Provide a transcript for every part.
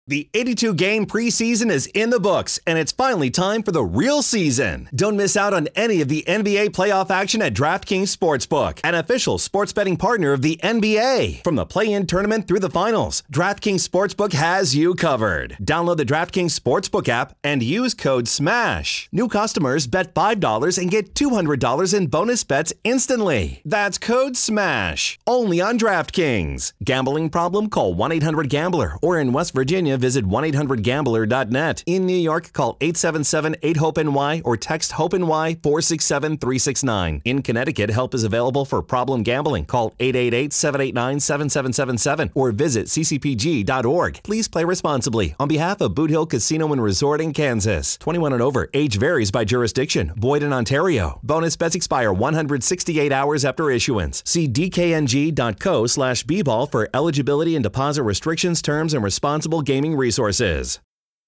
The 82-game preseason is in the books, and it's finally time for the real season. Don't miss out on any of the NBA playoff action at DraftKings Sportsbook, an official sports betting partner of the NBA. From the play-in tournament through the finals, DraftKings Sportsbook has you covered. Download the DraftKings Sportsbook app and use code SMASH. New customers bet $5 and get $200 in bonus bets instantly. That's code SMASH. Only on DraftKings. Gambling problem? Call 1-800-GAMBLER. Or in West Virginia, visit 1-800-GAMBLER.net. In New York, call 877-8-HOPE-NY or text HOPE-NY 467-369. In Connecticut, help is available for problem gambling. Call 888-789-7777 or visit ccpg.org. Please play responsibly. On behalf of Boot Hill Casino and Resort in Kansas. 21 and over. Age varies by jurisdiction. Void in Ontario. Bonus bets expire 168 hours after issuance. See dkng.co/bball for eligibility and deposit restrictions, terms, and responsible gaming resources.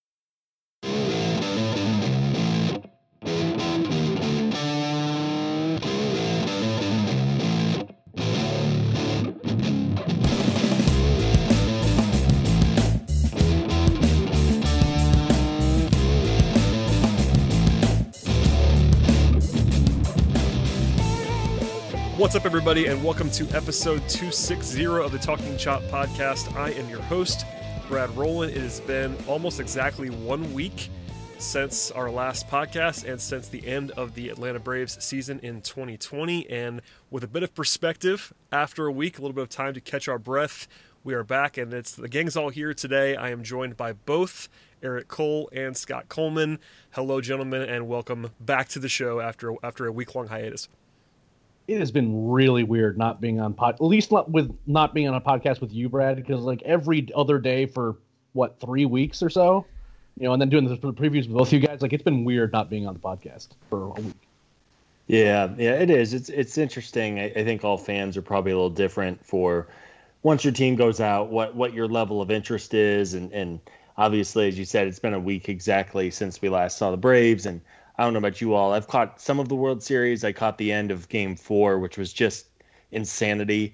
What's up, everybody, and welcome to episode 260 of the Talking Chop podcast. I am your host, Brad Rowland. It has been almost exactly 1 week since our last podcast and since the end of the Atlanta Braves season in 2020. And with a bit of perspective, after a week, a little bit of time to catch our breath, we are back, and the gang's all here today. I am joined by both Eric Cole and Scott Coleman. Hello, gentlemen, and welcome back to the show after a week-long hiatus. It has been really weird not being on not being on a podcast with you, Brad, because like every other day for 3 weeks or so, and then doing the previews with both you guys, like it's been weird not being on the podcast for a week. Yeah, it is. It's interesting. I think all fans are probably a little different for once your team goes out, what your level of interest is, and obviously, as you said, it's been a week exactly since we last saw the Braves, and I don't know about you all. I've caught some of the World Series. I caught the end of Game 4, which was just insanity.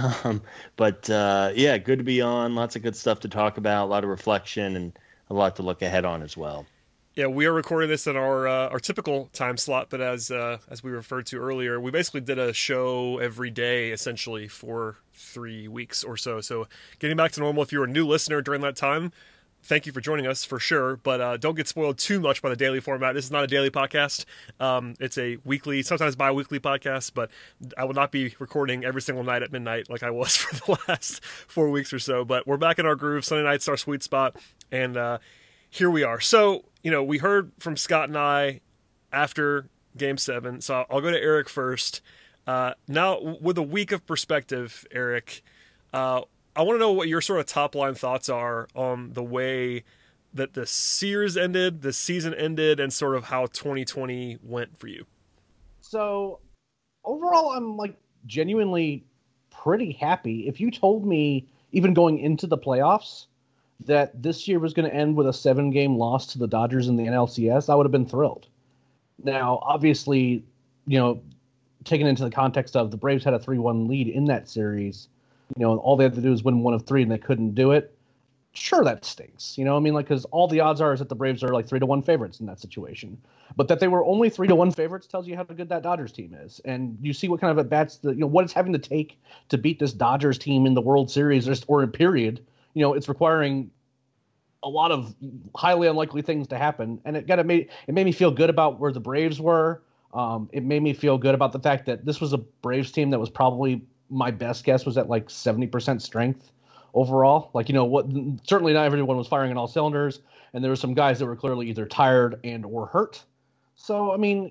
But good to be on. Lots of good stuff to talk about, a lot of reflection, and a lot to look ahead on as well. Yeah, we are recording this in our typical time slot, but as we referred to earlier, we basically did a show every day, essentially, for 3 weeks or so. So getting back to normal, if you're a new listener during that time, thank you for joining us, for sure, but don't get spoiled too much by the daily format. This is not a daily podcast. It's a weekly, sometimes bi-weekly podcast, but I will not be recording every single night at midnight like I was for the last 4 weeks or so. But we're back in our groove. Sunday night's our sweet spot, and here we are. So, we heard from Scott and I after Game 7, so I'll go to Eric first. Now, with a week of perspective, Eric, I want to know what your sort of top-line thoughts are on the way that the series ended, the season ended, and sort of how 2020 went for you. So, overall, I'm, genuinely pretty happy. If you told me, even going into the playoffs, that this year was going to end with a 7-game loss to the Dodgers in the NLCS, I would have been thrilled. Now, obviously, taken into the context of the Braves had a 3-1 lead in that series, all they had to do is win 1 of 3 and they couldn't do it. Sure, that stinks. Because all the odds are is that the Braves are 3-1 favorites in that situation. But that they were only 3-1 favorites tells you how good that Dodgers team is. And you see what kind of at bats what it's having to take to beat this Dodgers team in the World Series or in period. It's requiring a lot of highly unlikely things to happen. And it made me feel good about where the Braves were. It made me feel good about the fact that this was a Braves team that was probably, my best guess was at 70% strength overall. Certainly not everyone was firing on all cylinders, and there were some guys that were clearly either tired and or hurt. So,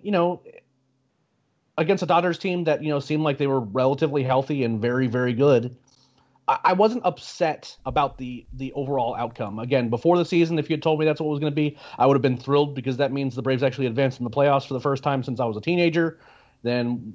against a Dodgers team that, seemed like they were relatively healthy and very, very good, I wasn't upset about the overall outcome. Again, before the season, if you had told me that's what it was going to be, I would have been thrilled because that means the Braves actually advanced in the playoffs for the first time since I was a teenager. Then,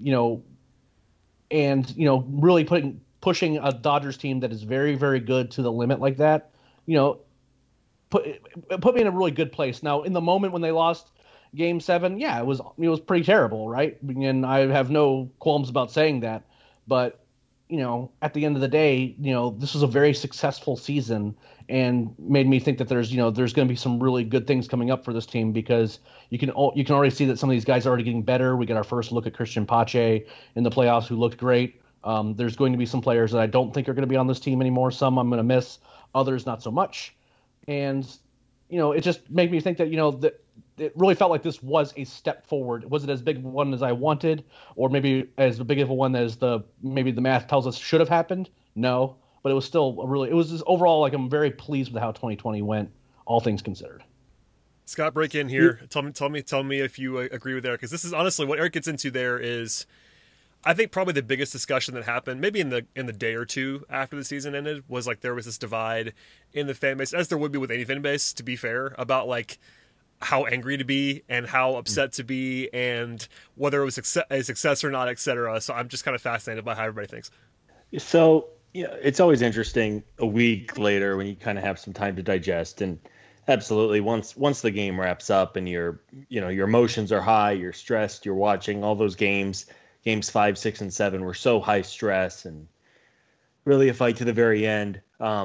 really pushing a Dodgers team that is very, very good to the limit like that, put me in a really good place. Now, in the moment when they lost Game 7, yeah, it was pretty terrible, right? And I have no qualms about saying that. But, at the end of the day, this was a very successful season and made me think that there's going to be some really good things coming up for this team, because you can already see that some of these guys are already getting better. We got our first look at Christian Pache in the playoffs, who looked great. There's going to be some players that I don't think are going to be on this team anymore. Some I'm going to miss, others not so much. And, it just made me think that, that it really felt like this was a step forward. Was it as big of one as I wanted, or maybe as big of a one as maybe the math tells us should have happened? No, but it was still it was just overall, like, I'm very pleased with how 2020 went, all things considered. Scott, break in here. Tell me if you agree with Eric, because this is honestly what Eric gets into. There is, I think, probably the biggest discussion that happened maybe in the day or two after the season ended was like there was this divide in the fan base, as there would be with any fan base, to be fair, about like how angry to be and how upset to be and whether it was a success or not, etc. So I'm just kind of fascinated by how everybody thinks. So it's always interesting a week later when you kind of have some time to digest, and absolutely once the game wraps up and your emotions are high, you're stressed, you're watching all those games 5, 6, and 7 were so high stress and really a fight to the very end.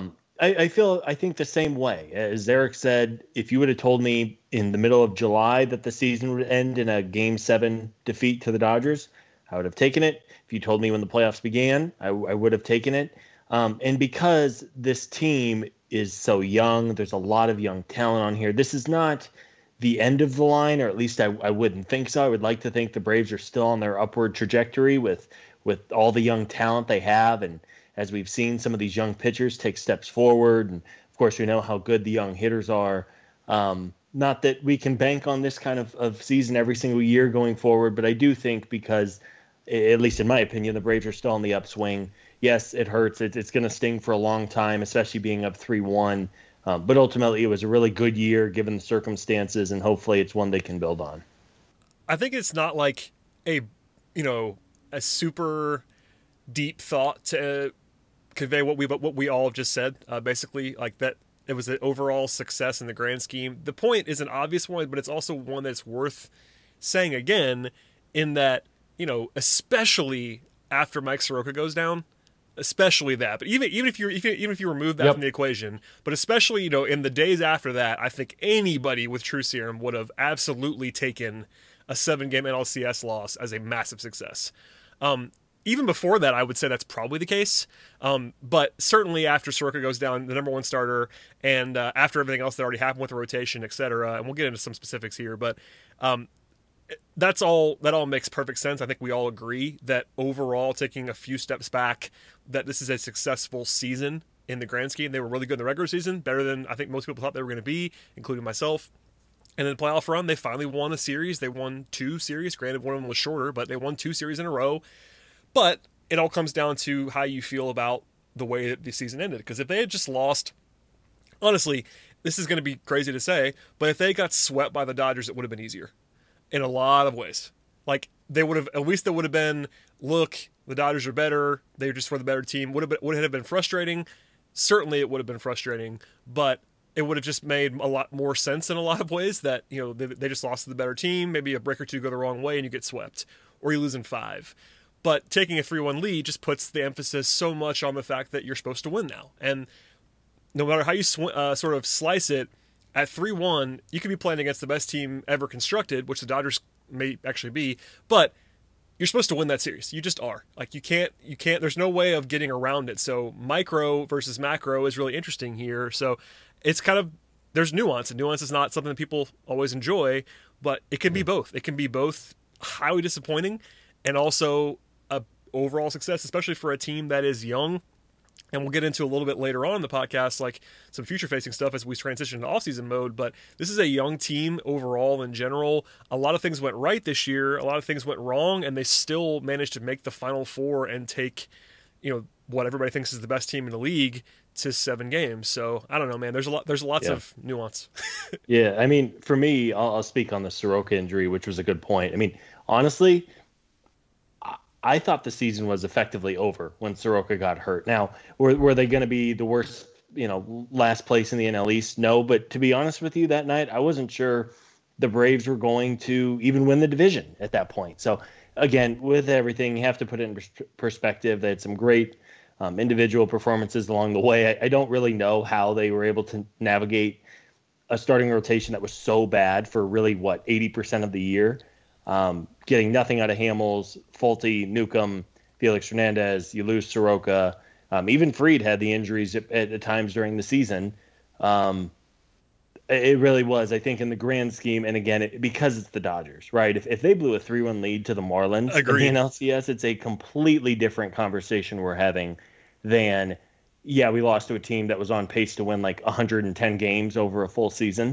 I think the same way. As Eric said, if you would have told me in the middle of July that the season would end in a Game 7 defeat to the Dodgers, I would have taken it. If you told me when the playoffs began, I would have taken it. And because this team is so young, there's a lot of young talent on here. This is not the end of the line, or at least I wouldn't think so. I would like to think the Braves are still on their upward trajectory with all the young talent they have, and as we've seen some of these young pitchers take steps forward, and of course we know how good the young hitters are. Not that we can bank on this kind of season every single year going forward, but I do think, because, at least in my opinion, the Braves are still on the upswing. Yes, it hurts. It's going to sting for a long time, especially being up 3-1. But ultimately, it was a really good year given the circumstances, and hopefully it's one they can build on. I think it's not like a super deep thought to convey what we all just said. Basically, like that it was an overall success in the grand scheme. The point is an obvious one, but it's also one that's worth saying again, in that, especially after Mike Soroka goes down. Especially that, but even if you remove that from the equation, but especially in the days after that, I think anybody with true serum would have absolutely taken a 7-game NLCS loss as a massive success. Even before that, I would say that's probably the case. But certainly after Soroka goes down, the number one starter, and after everything else that already happened with the rotation, etc., and we'll get into some specifics here, but that all makes perfect sense. I think we all agree that overall, taking a few steps back, that this is a successful season in the grand scheme. They were really good in the regular season, better than I think most people thought they were going to be, including myself. And then the playoff run, they finally won a series. They won 2 series. Granted, one of them was shorter, but they won 2 series in a row. But it all comes down to how you feel about the way that the season ended. Because if they had just lost, honestly, this is going to be crazy to say, but if they got swept by the Dodgers, it would have been easier in a lot of ways. Like, they would have, at least there would have been, look, the Dodgers are better, they just were the better team. Would it have been frustrating? Certainly it would have been frustrating, but it would have just made a lot more sense in a lot of ways that, they just lost to the better team, maybe a break or two go the wrong way and you get swept, or you lose in 5. But taking a 3-1 lead just puts the emphasis so much on the fact that you're supposed to win now. And no matter how you sort of slice it, at 3-1, you could be playing against the best team ever constructed, which the Dodgers may actually be, but you're supposed to win that series. You just are. Like, you can't, there's no way of getting around it. So micro versus macro is really interesting here. So it's kind of, there's nuance, and nuance is not something that people always enjoy, but it can be both. It can be both highly disappointing and also a overall success, especially for a team that is young. And we'll get into a little bit later on in the podcast, like some future-facing stuff as we transition to off-season mode. But this is a young team overall in general. A lot of things went right this year. A lot of things went wrong, and they still managed to make the Final Four and take, what everybody thinks is the best team in the league to 7 games. So I don't know, man. There's lots of nuance. Yeah, I mean, for me, I'll speak on the Soroka injury, which was a good point. I mean, honestly, I thought the season was effectively over when Soroka got hurt. Now, were they going to be the worst, last place in the NL East? No, but to be honest with you, that night I wasn't sure the Braves were going to even win the division at that point. So again, with everything, you have to put it in perspective. They had some great individual performances along the way. I don't really know how they were able to navigate a starting rotation that was so bad for really, 80% of the year. Getting nothing out of Hamels, Fulte, Newcomb, Felix Hernandez, you lose Soroka. Even Fried had the injuries at times during the season. It really was, I think, in the grand scheme, and again, because it's the Dodgers, right? If they blew a 3-1 lead to the Marlins in the NLCS, it's a completely different conversation we're having than, we lost to a team that was on pace to win like 110 games over a full season.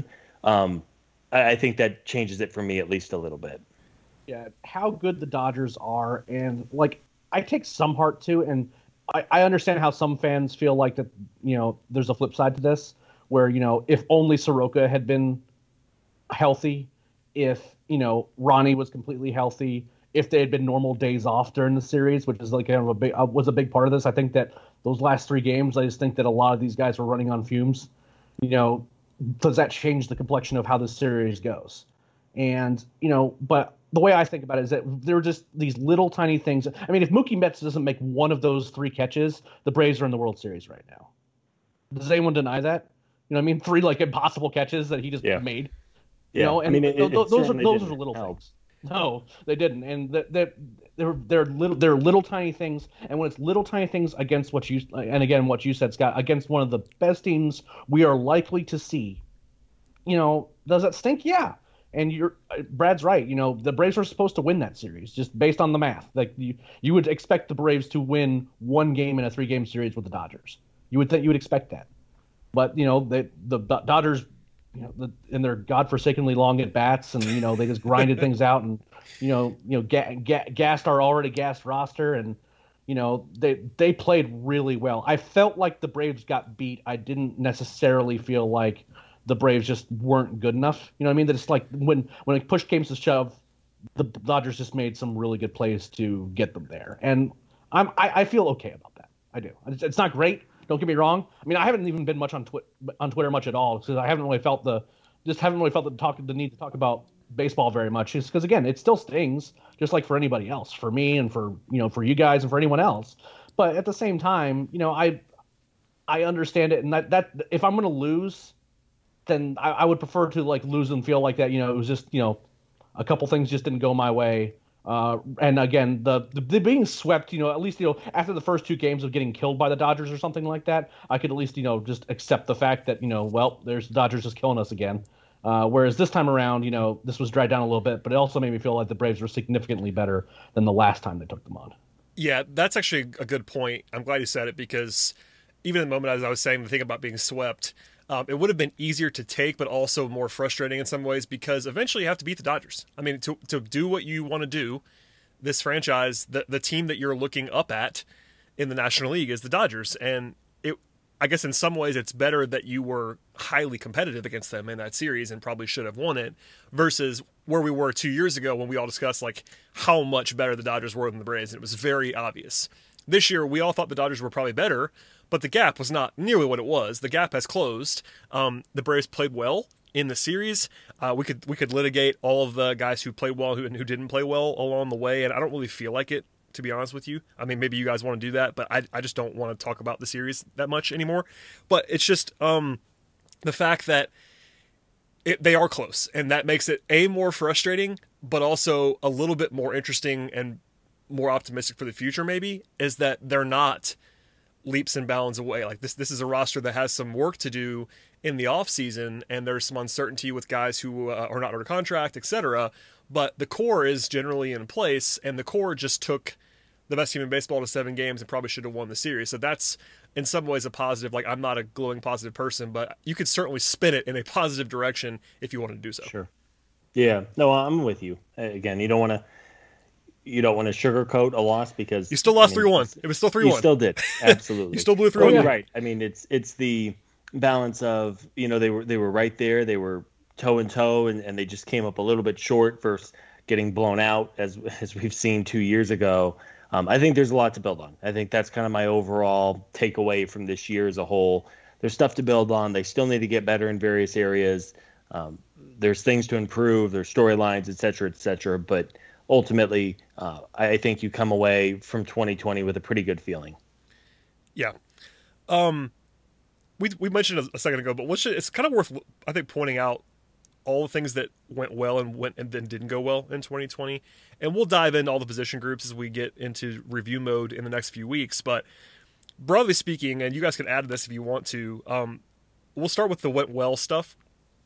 I think that changes it for me at least a little bit. Yeah, how good the Dodgers are, and like I take some heart too, and I understand how some fans feel like that. There's a flip side to this, where if only Soroka had been healthy, if Ronnie was completely healthy, if they had been normal days off during the series, which is like kind of was a big part of this. I think that those last 3 games, I just think that a lot of these guys were running on fumes. Does that change the complexion of how this series goes? And but the way I think about it is that there are just these little tiny things. I mean, if Mookie Betts doesn't make one of those 3 catches, the Braves are in the World Series right now. Does anyone deny that? 3 like impossible catches that he just made. Yeah, and those are little things. No, they didn't, and they're little tiny things. And when it's little tiny things against what you said, Scott, against one of the best teams we are likely to see, does that stink? Yeah. And Brad's right. The Braves are supposed to win that series just based on the math. Like you would expect the Braves to win 1 game in a 3-game series with the Dodgers. You would expect that. But the Dodgers, in their godforsakenly long at bats, and they just grinded things out, and gassed our already gassed roster, and they played really well. I felt like the Braves got beat. I didn't necessarily feel like the Braves just weren't good enough. You know what I mean? That it's like when push came to shove, the Dodgers just made some really good plays to get them there, and I feel okay about that. I do. It's not great. Don't get me wrong. I mean, I haven't even been much on Twitter much at all, because I haven't really felt the need to talk about baseball very much. Just because, again, it still stings, just like for anybody else, for me and for you guys and for anyone else. But at the same time, I understand it, and that if I'm going to lose, then I would prefer to like lose and feel like that. It was just a couple things just didn't go my way. And again, the being swept, at least, after the first 2 games of getting killed by the Dodgers or something like that, I could at least, just accept the fact that, there's the Dodgers just killing us again. Whereas this time around, this was dragged down a little bit, but it also made me feel like the Braves were significantly better than the last time they took them on. Yeah, that's actually a good point. I'm glad you said it, because even in the moment, as I was saying, the thing about being swept, it would have been easier to take, but also more frustrating in some ways, because eventually you have to beat the Dodgers. I mean, to do what you want to do, this franchise, the team that you're looking up at in the National League is the Dodgers. And I guess in some ways it's better that you were highly competitive against them in that series and probably should have won it, versus where we were 2 years ago when we all discussed like how much better the Dodgers were than the Braves. And it was very obvious. This year, we all thought the Dodgers were probably better, but the gap was not nearly what it was. The gap has closed. The Braves played well in the series. We could litigate all of the guys who played well and who didn't play well along the way, and I don't really feel like it, to be honest with you. I mean, maybe you guys want to do that, but I just don't want to talk about the series that much anymore. But it's just the fact that they are close, and that makes it more frustrating, but also a little bit more interesting and more optimistic for the future, maybe, is that they're not leaps and bounds away. Like this is a roster that has some work to do in the off season, and there's some uncertainty with guys who are not under contract, etc. But the core is generally in place, and the core just took the best team in baseball to 7 games and probably should have won the series. So that's in some ways a positive. Like, I'm not a glowing positive person, but you could certainly spin it in a positive direction if you wanted to do so. Sure. Yeah. No, I'm with you. Again, you don't want to sugarcoat a loss, because you still lost 3-1. It was still 3-1. You still did. Absolutely. You still blew 3-1. You're right. I mean, it's the balance of, they were right there. They were toe and toe, and they just came up a little bit short versus getting blown out as we've seen 2 years ago. I think there's a lot to build on. I think that's kind of my overall takeaway from this year as a whole. There's stuff to build on. They still need to get better in various areas. There's things to improve. There's storylines, et cetera, but ultimately, I think you come away from 2020 with a pretty good feeling. Yeah. We mentioned a second ago, but it's kind of worth, I think, pointing out all the things that went well and then didn't go well in 2020. And we'll dive into all the position groups as we get into review mode in the next few weeks. But broadly speaking, and you guys can add to this if you want to, we'll start with the went well stuff.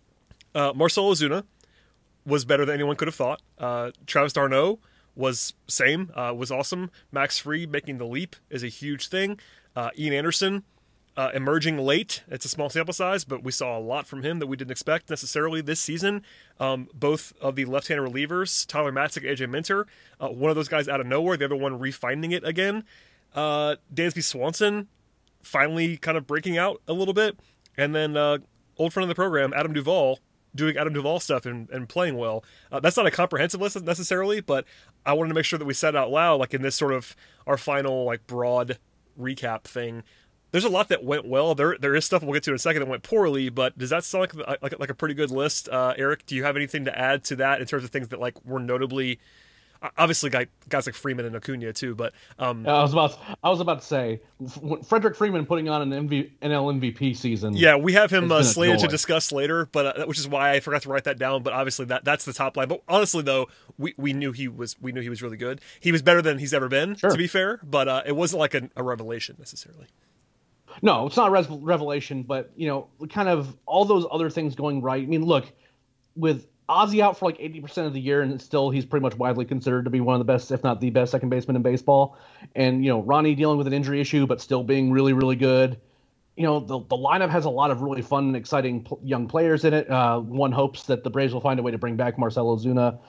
Marcell Ozuna was better than anyone could have thought. Travis d'Arnaud was awesome. Max Fried making the leap is a huge thing. Ian Anderson emerging late. It's a small sample size, but we saw a lot from him that we didn't expect necessarily this season. Both of the left-hand relievers, Tyler Matzek, AJ Minter, one of those guys out of nowhere, the other one refining it again. Dansby Swanson finally kind of breaking out a little bit. And then old friend of the program, Adam Duvall, doing Adam Duvall stuff and playing well. That's not a comprehensive list necessarily, but I wanted to make sure that we said out loud, like in this sort of our final like broad recap thing. There's a lot that went well. There is stuff we'll get to in a second that went poorly, but does that sound like a pretty good list? Eric, do you have anything to add to that in terms of things that like were notably, obviously guys like Freeman and Acuna too, but I was about to say Frederick Freeman putting on an NL MVP season. Yeah, we have him slated to discuss later, but which is why I forgot to write that down. But obviously that's the top line. But honestly, though, we knew he was really good. He was better than he's ever been, to be fair. But it wasn't like a revelation necessarily. No, it's not a revelation, but, kind of all those other things going right. I mean, look, with Ozzy out for like 80% of the year, and still he's pretty much widely considered to be one of the best, if not the best, second baseman in baseball. And, Ronnie dealing with an injury issue, but still being really, really good. The lineup has a lot of really fun and exciting young players in it. One hopes that the Braves will find a way to bring back Marcell Ozuna.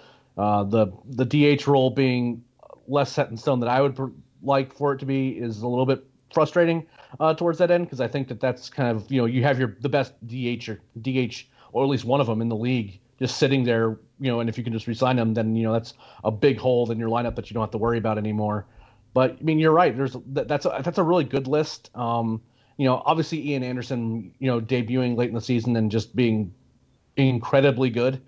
The DH role being less set in stone than I would like for it to be is a little bit frustrating towards that end, because I think that's kind of, you have the best DH or at least one of them in the league just sitting there, and if you can just resign them, then that's a big hole in your lineup that you don't have to worry about anymore. But I mean, you're right. That's a really good list. Obviously Ian Anderson, debuting late in the season and just being incredibly good,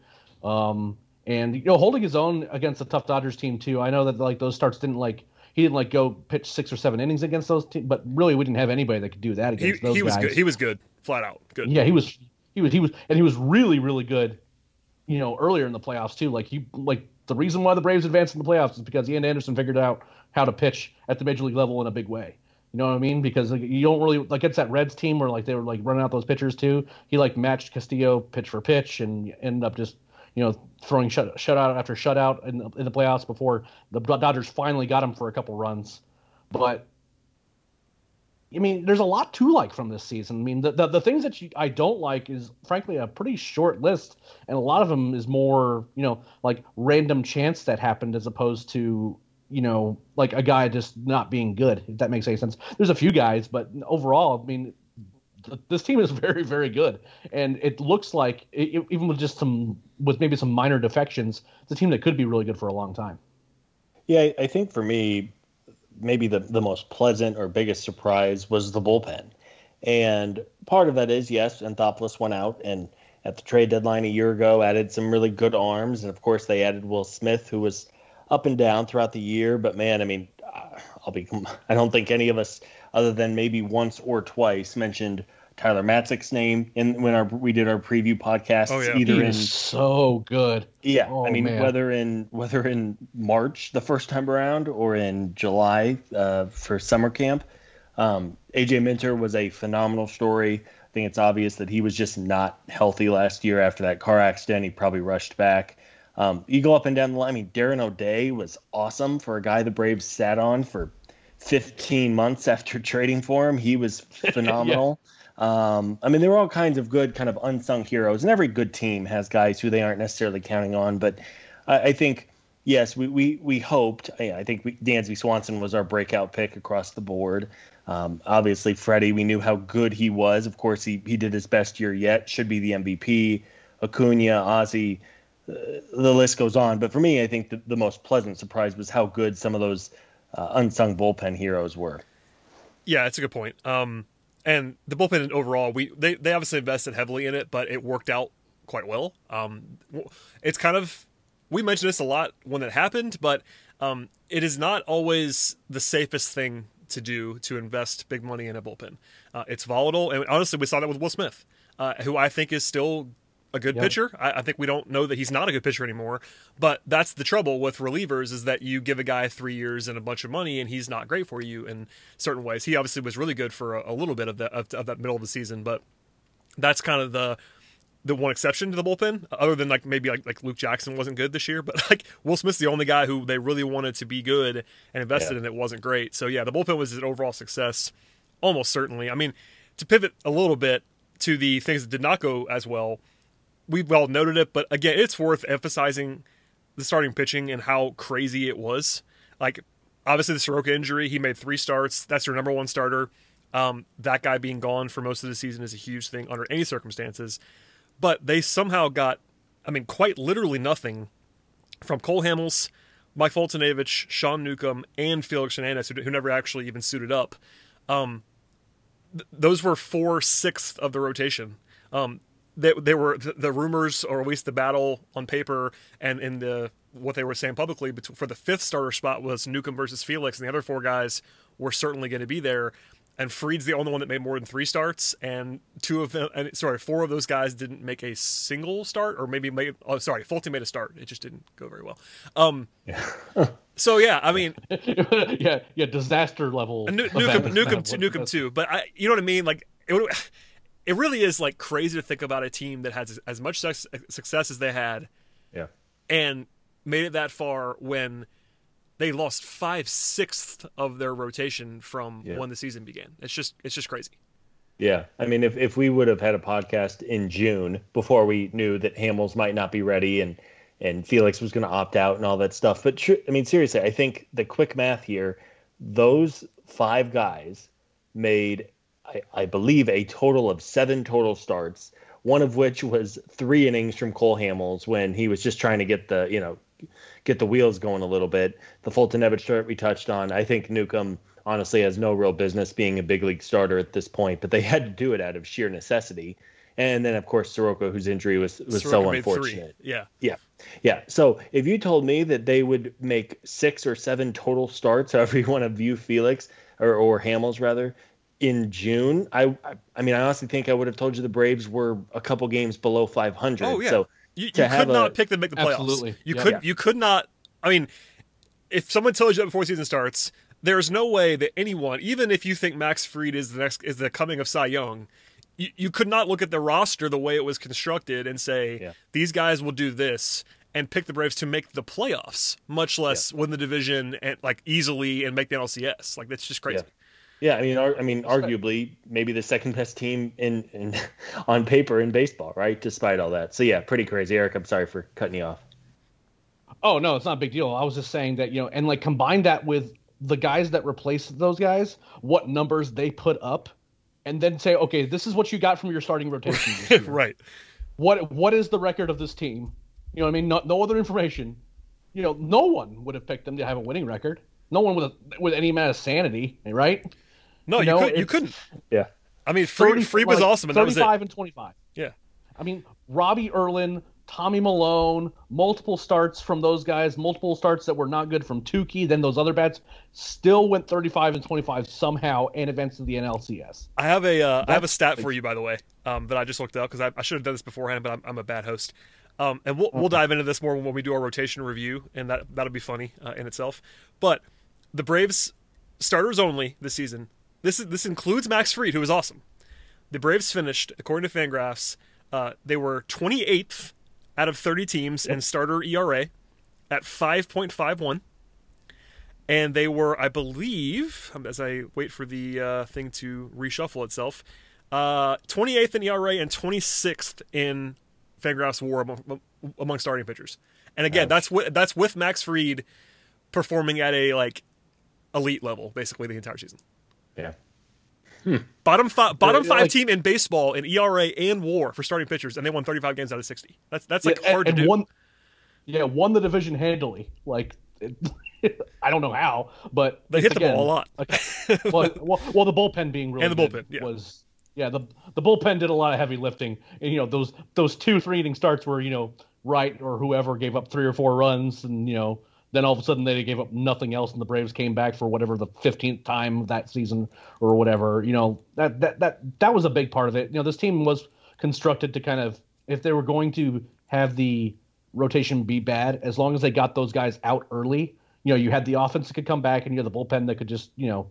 and holding his own against a tough Dodgers team too. I know that like those starts he didn't go pitch 6 or 7 innings against those teams, but really we didn't have anybody that could do that against those guys. He was good. He was good, flat out good. Yeah, he was, and he was really, really good. Earlier in the playoffs too. The reason why the Braves advanced in the playoffs is because Ian Anderson figured out how to pitch at the major league level in a big way. You know what I mean? Because you don't really it's that Reds team where they were running out those pitchers too. He matched Castillo pitch for pitch and ended up just throwing shutout after shutout in the playoffs before the Dodgers finally got him for a couple runs. But I mean, there's a lot to like from this season. I mean, the things that I don't like is frankly a pretty short list, and a lot of them is more like random chance that happened as opposed to like a guy just not being good. If that makes any sense. There's a few guys, but overall, I mean, this team is very, very good, and it looks like even with maybe some minor defections, it's a team that could be really good for a long time. Yeah, I think for me, maybe the most pleasant or biggest surprise was the bullpen, and part of that is yes, Anthopoulos went out and at the trade deadline a year ago added some really good arms, and of course they added Will Smith, who was up and down throughout the year. But man, I mean, I don't think any of us, other than maybe once or twice, mentioned Tyler Matzek's name when we did our preview podcast. Oh, yeah. He is so good. Yeah, oh, I mean, man. whether in March the first time around or in July for summer camp, AJ Minter was a phenomenal story. I think it's obvious that he was just not healthy last year after that car accident. He probably rushed back. You go up and down the line. I mean, Darren O'Day was awesome for a guy the Braves sat on for 15 months after trading for him. He was phenomenal. Yeah. I mean, there were all kinds of good kind of unsung heroes, and every good team has guys who they aren't necessarily counting on. But I think, yes, we hoped. I think Dansby Swanson was our breakout pick across the board. Obviously, Freddie, we knew how good he was. Of course, he did his best year yet. Should be the MVP. Acuna, Ozzy, the list goes on. But for me, I think the most pleasant surprise was how good some of those unsung bullpen heroes were. Yeah, that's a good point. And the bullpen overall, they obviously invested heavily in it, but it worked out quite well. It's kind of we mentioned this a lot when it happened, but it is not always the safest thing to do to invest big money in a bullpen. It's volatile, and honestly, we saw that with Will Smith, who I think is still a good pitcher. I think we don't know that he's not a good pitcher anymore, but that's the trouble with relievers, is that you give a guy 3 years and a bunch of money and he's not great for you in certain ways. He obviously was really good for a little bit of that middle of the season, but that's kind of the one exception to the bullpen, other than maybe Luke Jackson wasn't good this year, but Will Smith's the only guy who they really wanted to be good and invested in. It wasn't great. So yeah, the bullpen was an overall success, almost certainly. I mean, to pivot a little bit to the things that did not go as well, we've all noted it, but again, it's worth emphasizing the starting pitching and how crazy it was. Obviously the Soroka injury, he made 3 starts. That's your number one starter. That guy being gone for most of the season is a huge thing under any circumstances. But they somehow got, quite literally nothing from Cole Hamels, Mike Foltynewicz, Sean Newcomb, and Felix Hernandez, who never actually even suited up. Those were 4/6 of the rotation. They were the rumors, or at least the battle on paper, and in what they were saying publicly for the 5th starter spot was Newcomb versus Felix, and the other 4 guys were certainly going to be there. And Fried's the only one that made more than 3 starts, and 4 of those guys didn't make a single start, or Folty made a start. It just didn't go very well. So yeah, disaster level. Newcomb too. But you know what I mean? It really is crazy to think about a team that has as much success as they had, and made it that far when they lost 5/6 of their rotation from when the season began. It's just crazy. Yeah, if we would have had a podcast in June before we knew that Hamels might not be ready and Felix was going to opt out and all that stuff, but seriously, I think the quick math here, those 5 guys made, I believe, a total of 7 total starts, one of which was 3 innings from Cole Hamels when he was just trying to get the wheels going a little bit. The Foltynewicz start we touched on. I think Newcomb honestly has no real business being a big league starter at this point, but they had to do it out of sheer necessity. And then, of course, Soroka, whose injury was so unfortunate. 3. Yeah. So if you told me that they would make 6 or 7 total starts, however you want to view Felix or Hamels rather, in June, I honestly think I would have told you the Braves were a couple games below 500. Oh yeah. So you could not pick them to make the playoffs. Absolutely. You could not. If someone tells you that before the season starts, there's no way that anyone, even if you think Max Fried is the coming of Cy Young, you could not look at the roster the way it was constructed and say these guys will do this and pick the Braves to make the playoffs, much less win the division and easily and make the NLCS. That's just crazy. Yeah, arguably maybe the second best team in on paper in baseball, right? Despite all that. So yeah, pretty crazy. Eric, I'm sorry for cutting you off. Oh no, it's not a big deal. I was just saying that, and combine that with the guys that replaced those guys, what numbers they put up, and then say, okay, this is what you got from your starting rotation this year. Right. What is the record of this team? You know what I mean? No other information. No one would have picked them to have a winning record. No one with any amount of sanity, right? No, you couldn't. Yeah. Fried was awesome, and that was it. 35 and 25. Yeah. Robbie Erlin, Tommy Malone, multiple starts from those guys, multiple starts that were not good from Tukey, then those other bats, still went 35 and 25 somehow and advanced to the NLCS. I have a stat for you, by the way, that I just looked up because I should have done this beforehand, but I'm a bad host. And we'll dive into this more when we do our rotation review, and that'll be funny in itself. But the Braves starters only this season. This includes Max Fried, who was awesome. The Braves finished, according to Fangraphs, they were 28th out of 30 teams in starter ERA at 5.51. And they were, I believe, as I wait for the thing to reshuffle itself, 28th in ERA and 26th in Fangraphs WAR among starting pitchers. And again, that's with Max Fried performing at a elite level basically the entire season. Yeah. Bottom five team in baseball in ERA and WAR for starting pitchers, and they won 35 games out of 60. That's hard to do. Won the division handily. I don't know how, but they hit the ball a lot. Well, the bullpen being really and the bullpen was the bullpen did a lot of heavy lifting. And those 2-3 inning starts where Wright or whoever gave up 3 or 4 runs, and then all of a sudden they gave up nothing else, and the Braves came back for whatever the 15th time of that season or whatever. That was a big part of it. This team was constructed to kind of, if they were going to have the rotation be bad, as long as they got those guys out early, you had the offense that could come back, and you had the bullpen that could just, you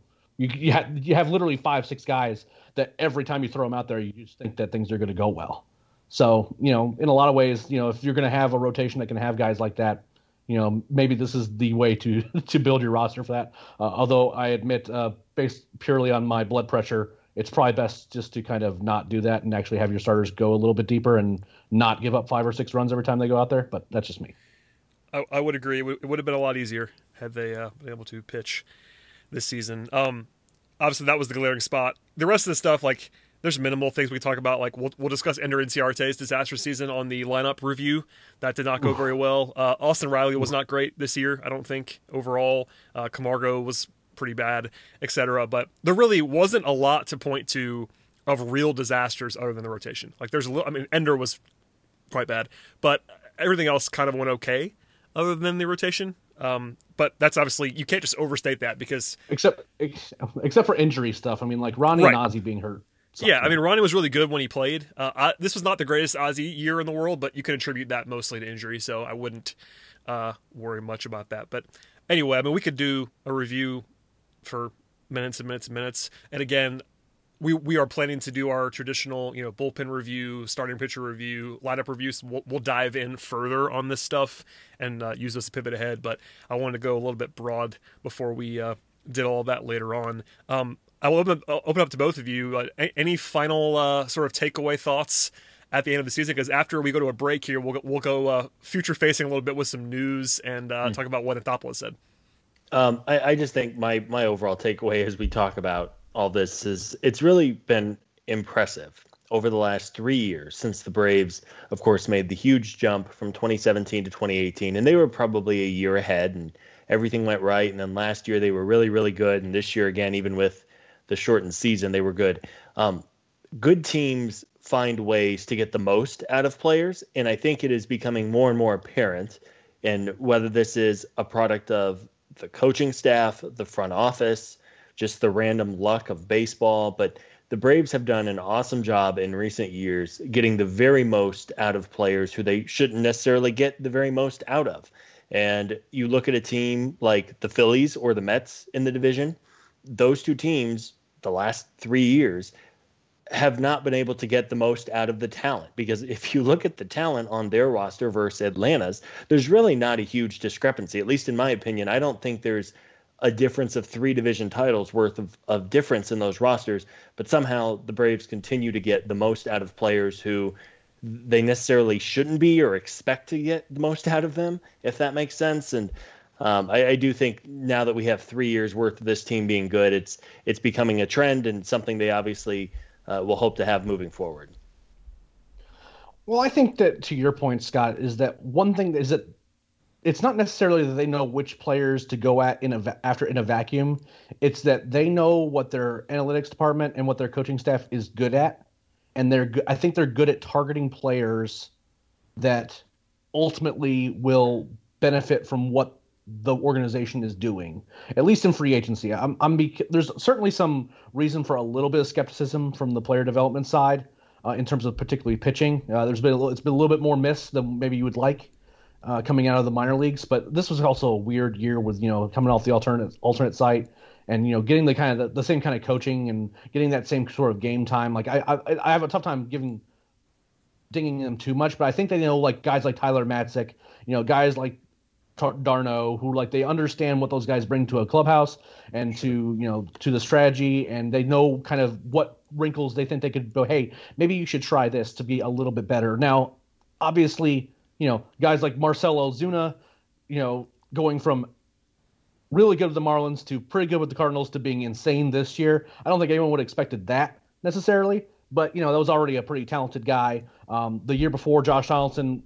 have literally 5-6 guys that every time you throw them out there, you just think that things are going to go well. So, in a lot of ways, if you're going to have a rotation that can have guys like that, maybe this is the way to build your roster for that. Although I admit, based purely on my blood pressure, it's probably best just to kind of not do that and actually have your starters go a little bit deeper and not give up 5 or 6 runs every time they go out there. But that's just me. I would agree. It would have been a lot easier had they been able to pitch this season. Obviously, that was the glaring spot. The rest of the stuff, like, there's minimal things we talk about. Like, we'll discuss Ender Inciarte's disastrous season on the lineup review. That did not go very well. Austin Riley was not great this year, I don't think, overall. Camargo was pretty bad, etc. But there really wasn't a lot to point to of real disasters other than the rotation. Like, Ender was quite bad, but everything else kind of went okay other than the rotation. But that's obviously, you can't just overstate that because except for injury stuff. Like Ronnie and Ozzie being hurt. Yeah, Ronnie was really good when he played. This was not the greatest Ozzie year in the world, but you can attribute that mostly to injury, so I wouldn't worry much about that. But anyway, we could do a review for minutes and minutes and minutes. And again, we are planning to do our traditional, bullpen review, starting pitcher review, lineup reviews. We'll dive in further on this stuff and use this to pivot ahead. But I wanted to go a little bit broad before we did all that later on. I will open up to both of you. Any final sort of takeaway thoughts at the end of the season? Because after we go to a break here, we'll go future facing a little bit with some news and talk about what Anthopoulos said. I just think my overall takeaway as we talk about all this is it's really been impressive over the last 3 years since the Braves, of course, made the huge jump from 2017 to 2018, and they were probably a year ahead and everything went right. And then last year they were really, really good, and this year again, even with the shortened season, they were good. Good teams find ways to get the most out of players, and I think it is becoming more and more apparent. And whether this is a product of the coaching staff, the front office, just the random luck of baseball, but the Braves have done an awesome job in recent years getting the very most out of players who they shouldn't necessarily get the very most out of. And you look at a team like the Phillies or the Mets in the division, those two teams the last 3 years have not been able to get the most out of the talent, because if you look at the talent on their roster versus Atlanta's, there's really not a huge discrepancy. At least in my opinion, I don't think there's a difference of 3 division titles worth of difference in those rosters, but somehow the Braves continue to get the most out of players who they necessarily shouldn't be or expect to get the most out of them, if that makes sense. And I do think now that we have 3 years worth of this team being good, it's becoming a trend and something they obviously will hope to have moving forward. Well, I think that to your point, Scott, is that one thing is that it's not necessarily that they know which players to go at in a vacuum. It's that they know what their analytics department and what their coaching staff is good at, and I think they're good at targeting players that ultimately will benefit from what the organization is doing, at least in free agency. There's certainly some reason for a little bit of skepticism from the player development side in terms of particularly pitching. It's been a little bit more missed than maybe you would like coming out of the minor leagues, but this was also a weird year with coming off the alternate site and getting the kind of the same kind of coaching and getting that same sort of game time. Like I have a tough time dinging them too much, but I think they know, like guys like Tyler Matzek, guys like Darno, who they understand what those guys bring to a clubhouse and to the strategy, and they know kind of what wrinkles they think they could go, hey, maybe you should try this to be a little bit better. Now, obviously, guys like Marcell Ozuna, going from really good with the Marlins to pretty good with the Cardinals to being insane this year. I don't think anyone would have expected that necessarily, but that was already a pretty talented guy. The year before, Josh Donaldson,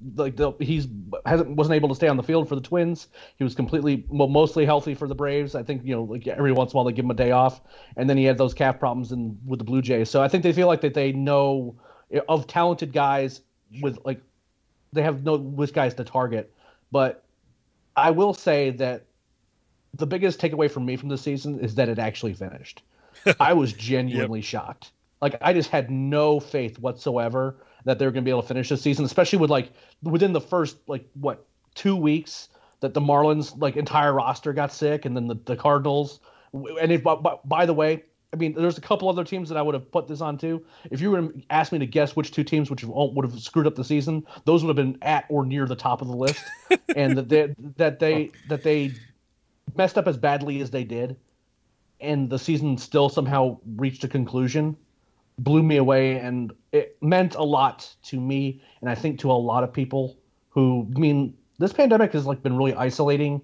wasn't able to stay on the field for the Twins. He was mostly healthy for the Braves. I think every once in a while they give him a day off, and then he had those calf problems with the Blue Jays. So I think they feel like that they know of talented guys with they have no which guys to target. But I will say that the biggest takeaway from me from this season is that it actually finished. I was genuinely shocked. Like, I just had no faith whatsoever that they were going to be able to finish this season, especially with within the first 2 weeks that the Marlins entire roster got sick, and then the Cardinals. And by the way, I mean, there's a couple other teams that I would have put this on too. If you were to ask me to guess which two teams would have screwed up the season, those would have been at or near the top of the list, and that they messed up as badly as they did, and the season still somehow reached a conclusion, blew me away, and it meant a lot to me, and I think to a lot of people who, I mean, this pandemic has been really isolating,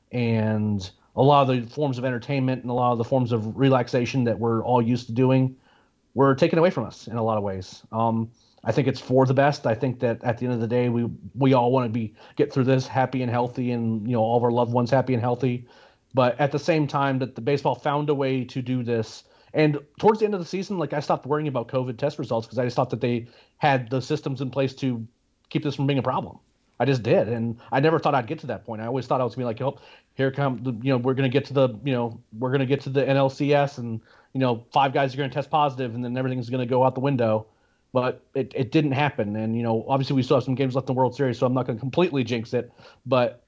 and a lot of the forms of entertainment and a lot of the forms of relaxation that we're all used to doing were taken away from us in a lot of ways. I think it's for the best. I think that at the end of the day, we all want to get through this happy and healthy, and all of our loved ones happy and healthy. But at the same time, that the baseball found a way to do this. And towards the end of the season, I stopped worrying about COVID test results because I just thought that they had the systems in place to keep this from being a problem. I just did, and I never thought I'd get to that point. I always thought I was going to be oh, here come we're going to get to the we're going to get to the NLCS, and 5 guys are going to test positive, and then everything's going to go out the window. But it didn't happen, and obviously we still have some games left in the World Series, so I'm not going to completely jinx it. But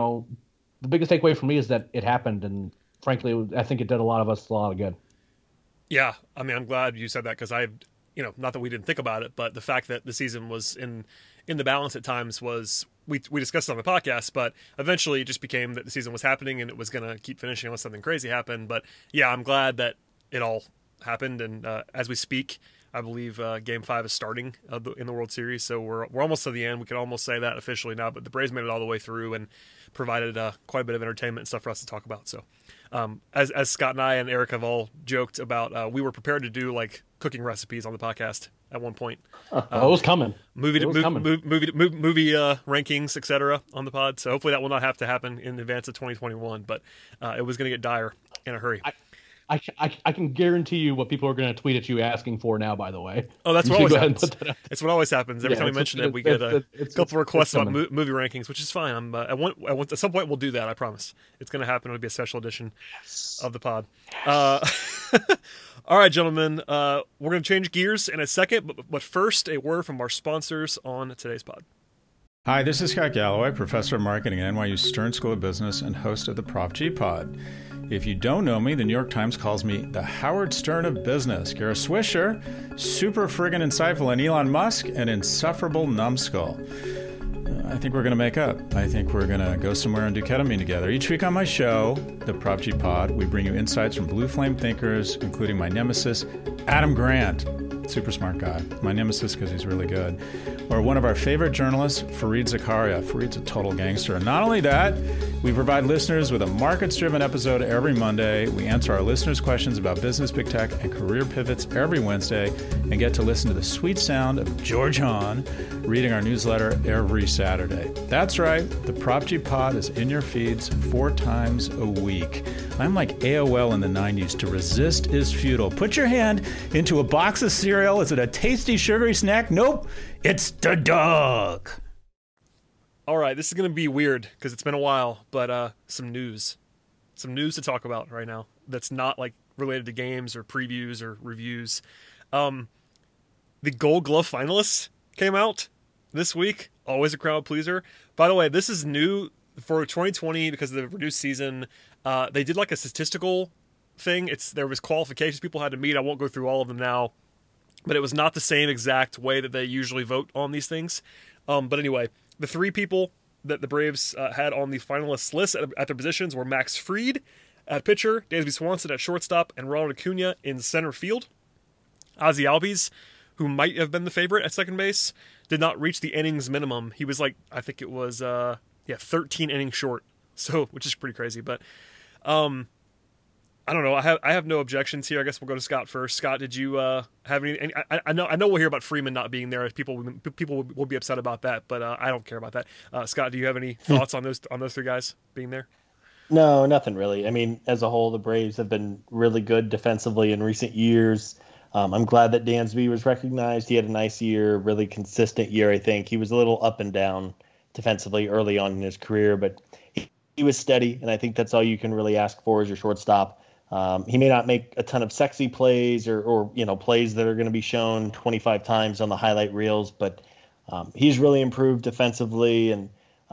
the biggest takeaway for me is that it happened, and frankly, I think it did a lot of us a lot of good. Yeah, I mean, I'm glad you said that because not that we didn't think about it, but the fact that the season was in the balance at times was, we discussed it on the podcast, but eventually it just became that the season was happening and it was going to keep finishing unless something crazy happened. But yeah, I'm glad that it all happened, and as we speak, I believe Game 5 is starting in the World Series, so we're almost to the end. We can almost say that officially now, but the Braves made it all the way through and provided quite a bit of entertainment and stuff for us to talk about. So as Scott and I and Eric have all joked about, we were prepared to do cooking recipes on the podcast at one point. It was coming. Movie rankings, etc. on the pod. So hopefully that will not have to happen in advance of 2021, but it was going to get dire in a hurry. I can guarantee you what people are going to tweet at you asking for now, by the way. Oh, that's what always happens. It's what always happens. Every time we mention it, we get a couple requests about movie rankings, which is fine. I want at some point we'll do that. I promise. It's going to happen. It'll be a special edition of the pod. All right, gentlemen. We're going to change gears in a second, but first, a word from our sponsors on today's pod. Hi, this is Scott Galloway, professor of marketing at NYU Stern School of Business and host of the Prop G Pod. If you don't know me, the New York Times calls me the Howard Stern of business. You're a swisher, super friggin' insightful, and Elon Musk, an insufferable numbskull. I think we're going to make up. I think we're going to go somewhere and do ketamine together. Each week on my show, the Prop G Pod, we bring you insights from blue flame thinkers, including my nemesis, Adam Grant. Super smart guy. My nemesis because he's really good. Or one of our favorite journalists, Fareed Zakaria. Fareed's a total gangster. And not only that, we provide listeners with a markets-driven episode every Monday. We answer our listeners' questions about business, big tech, and career pivots every Wednesday, and get to listen to the sweet sound of George Hahn reading our newsletter every Saturday. That's right. The Prop G Pod is in your feeds 4 times a week. I'm like AOL in the 90s. To resist is futile. Put your hand into a box of cereal. Is it a tasty, sugary snack? Nope. It's the dog. All right, this is going to be weird because it's been a while, but some news to talk about right now that's not related to games or previews or reviews. The Gold Glove finalists came out this week. Always a crowd pleaser. By the way, this is new for 2020 because of the reduced season. They did a statistical thing. There was qualifications people had to meet. I won't go through all of them now, but it was not the same exact way that they usually vote on these things. But anyway, the 3 people that the Braves had on the finalists list at their positions were Max Fried at pitcher, Dansby Swanson at shortstop, and Ronald Acuna in center field. Ozzie Albies, who might have been the favorite at second base, did not reach the innings minimum. He was 13 innings short, so which is pretty crazy. But I don't know. I have no objections here. I guess we'll go to Scott first. Scott, did you have any? I know we'll hear about Freeman not being there. People will be upset about that, but I don't care about that. Scott, do you have any thoughts on those 3 guys being there? No, nothing really. I mean, as a whole, the Braves have been really good defensively in recent years. I'm glad that Dansby was recognized. He had a nice year, really consistent year, I think. He was a little up and down defensively early on in his career, but he was steady, and I think that's all you can really ask for as your shortstop. He may not make a ton of sexy plays or plays that are going to be shown 25 times on the highlight reels, but he's really improved defensively, and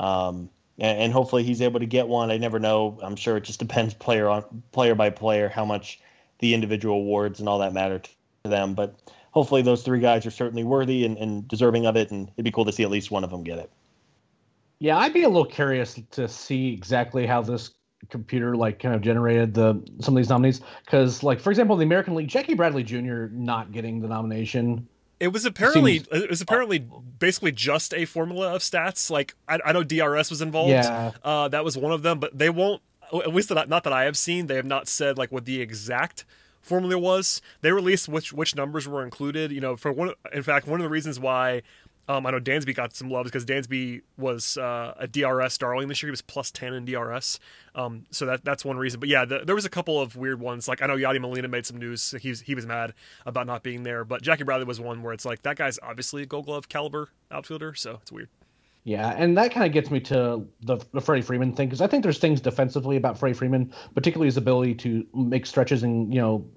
hopefully he's able to get one. I never know. I'm sure it just depends player by player how much the individual awards and all that matter to them. But hopefully those three guys are certainly worthy and deserving of it, and it'd be cool to see at least one of them get it. Yeah, I'd be a little curious to see exactly how this computer kind of generated some of these nominees, because for example, the American League, Jackie Bradley Jr. not getting the nomination. It was apparently basically just a formula of stats. I know DRS was involved. Yeah. That was one of them, but they won't. At least not that I have seen. They have not said what the exact formula was. They released which numbers were included. In fact, one of the reasons why I know Dansby got some love because Dansby was a DRS darling this year. He was plus 10 in DRS. So that's one reason. But yeah, there was a couple of weird ones. I know Yadi Molina made some news. He was mad about not being there. But Jackie Bradley was one where it's that guy's obviously a Gold Glove caliber outfielder. So it's weird. Yeah, and that kind of gets me to the Freddie Freeman thing, because I think there's things defensively about Freddie Freeman, particularly his ability to make stretches and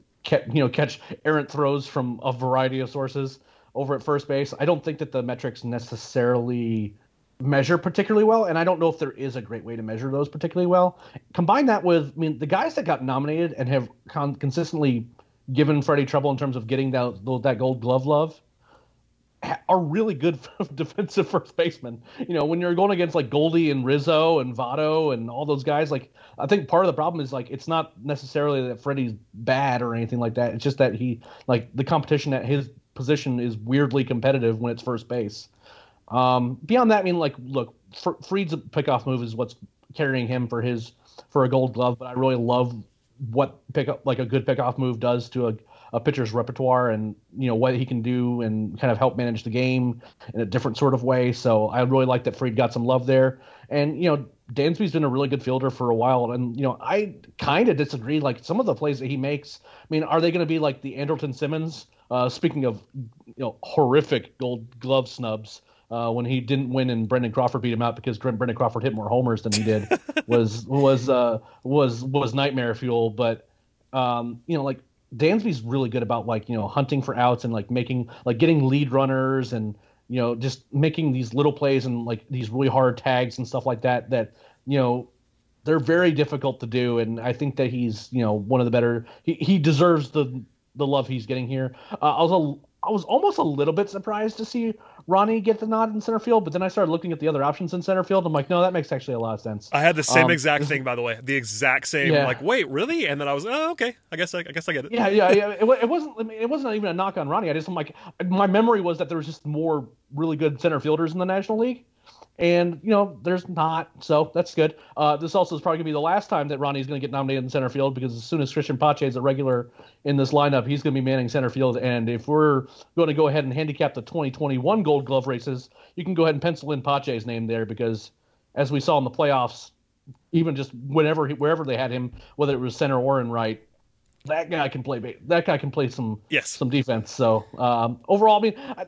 catch errant throws from a variety of sources over at first base. I don't think that the metrics necessarily measure particularly well, and I don't know if there is a great way to measure those particularly well. Combine that with, the guys that got nominated and have consistently given Freddie trouble in terms of getting that Gold Glove love are really good defensive first basemen. When you're going against Goldie and Rizzo and Votto and all those guys, I think part of the problem is it's not necessarily that Freddie's bad or anything like that. It's just that he the competition at his position is weirdly competitive when it's first base. Beyond that, look, Fried's pickoff move is what's carrying him for a Gold Glove, but I really love what a good pickoff move does to a pitcher's repertoire, and what he can do and kind of help manage the game in a different sort of way. So I really like that Fried got some love there. And Dansby's been a really good fielder for a while, and I kind of disagree. Some of the plays that he makes, are they going to be like the Andrelton Simmons? Speaking of horrific Gold Glove snubs, when he didn't win and Brendan Crawford beat him out because Brendan Crawford hit more homers than he did, was nightmare fuel. But Dansby's really good about hunting for outs and making getting lead runners and just making these little plays and these really hard tags and stuff like that they're very difficult to do. And I think that he's one of the better. He deserves the love he's getting here. I was almost a little bit surprised to see Ronnie get the nod in center field, but then I started looking at the other options in center field. I'm no, that makes actually a lot of sense. I had the same exact thing, by the way. The exact same. Yeah. Wait, really? And then I was, oh, okay. I guess I get it. Yeah. It wasn't even a knock on Ronnie. My memory was that there was just more really good center fielders in the National League. And, there's not, so that's good. This also is probably going to be the last time that Ronnie's going to get nominated in center field, because as soon as Christian Pache is a regular in this lineup, he's going to be manning center field. And if we're going to go ahead and handicap the 2021 Gold Glove races, you can go ahead and pencil in Pache's name there, because as we saw in the playoffs, even just wherever they had him, whether it was center or in right, that guy can play. That guy can play some defense. So overall,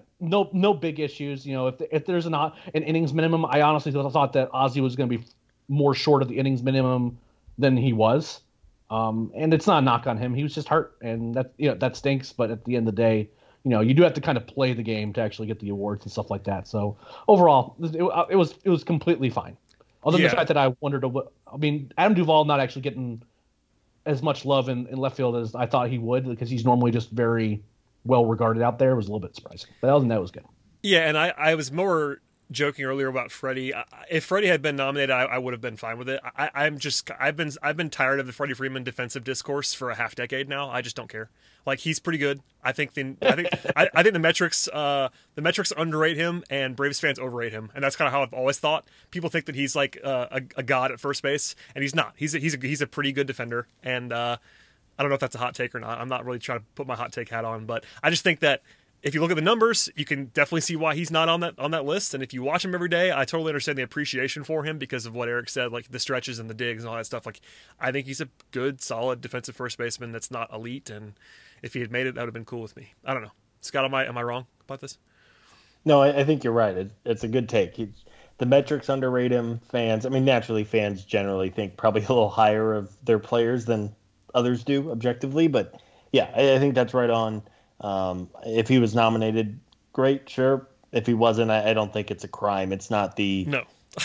no big issues. If there's an innings minimum, I honestly thought that Ozzie was going to be more short of the innings minimum than he was. And it's not a knock on him. He was just hurt, and that stinks. But at the end of the day, you do have to kind of play the game to actually get the awards and stuff like that. So overall, it was completely fine. Other than the fact that I wondered, Adam Duvall not actually getting as much love in left field as I thought he would, because he's normally just very well regarded out there, was a little bit surprising. But other than that, it was good. Yeah, and I was more joking earlier about Freddie. If Freddie had been nominated, I would have been fine with it. I've been tired of the Freddie Freeman defensive discourse for a half decade now. I just don't care. He's pretty good. I think the metrics underrate him, and Braves fans overrate him, and that's kind of how I've always thought. People think that he's a god at first base, and he's not. He's a pretty good defender, and I don't know if that's a hot take or not. I'm not really trying to put my hot take hat on, but I just think that if you look at the numbers, you can definitely see why he's not on that list. And if you watch him every day, I totally understand the appreciation for him because of what Eric said, the stretches and the digs and all that stuff. I think he's a good, solid defensive first baseman that's not elite, and if he had made it, that would have been cool with me. I don't know. Scott, am I wrong about this? No, I think you're right. It's a good take. The metrics underrate him. Fans, I mean, naturally, fans generally think probably a little higher of their players than others do objectively. But yeah, I think that's right on. If he was nominated, great, sure. If he wasn't, I don't think it's a crime. It's not the no.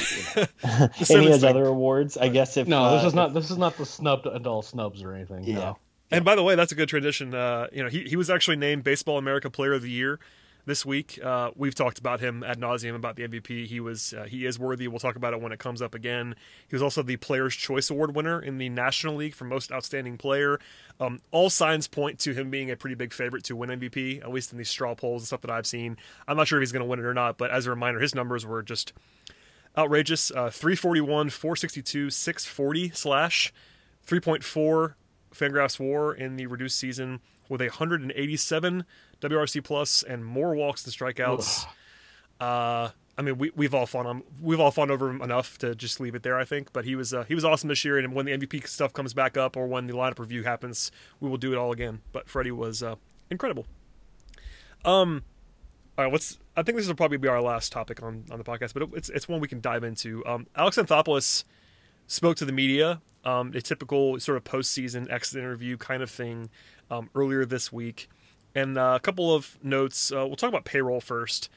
And he has other awards, I guess. If no, this is not the snub and all snubs or anything. Yeah. No. And by the way, that's a good tradition. He was actually named Baseball America Player of the Year this week. We've talked about him ad nauseum about the MVP. He is worthy. We'll talk about it when it comes up again. He was also the Players' Choice Award winner in the National League for Most Outstanding Player. All signs point to him being a pretty big favorite to win MVP, at least in these straw polls and stuff that I've seen. I'm not sure if he's going to win it or not, but as a reminder, his numbers were just outrageous. 341, 462, 640 slash 3.4 Fangraphs WAR in the reduced season with 187 WRC plus and more walks than strikeouts. I mean, we've all fawned over him enough to just leave it there, I think. But he was awesome this year, and when the MVP stuff comes back up or when the lineup review happens, we will do it all again. But Freddie was incredible. All right, I think this will probably be our last topic on the podcast, but it's one we can dive into. Alex Anthopoulos spoke to the media, a typical sort of postseason exit interview kind of thing, earlier this week. And a couple of notes. We'll talk about payroll first.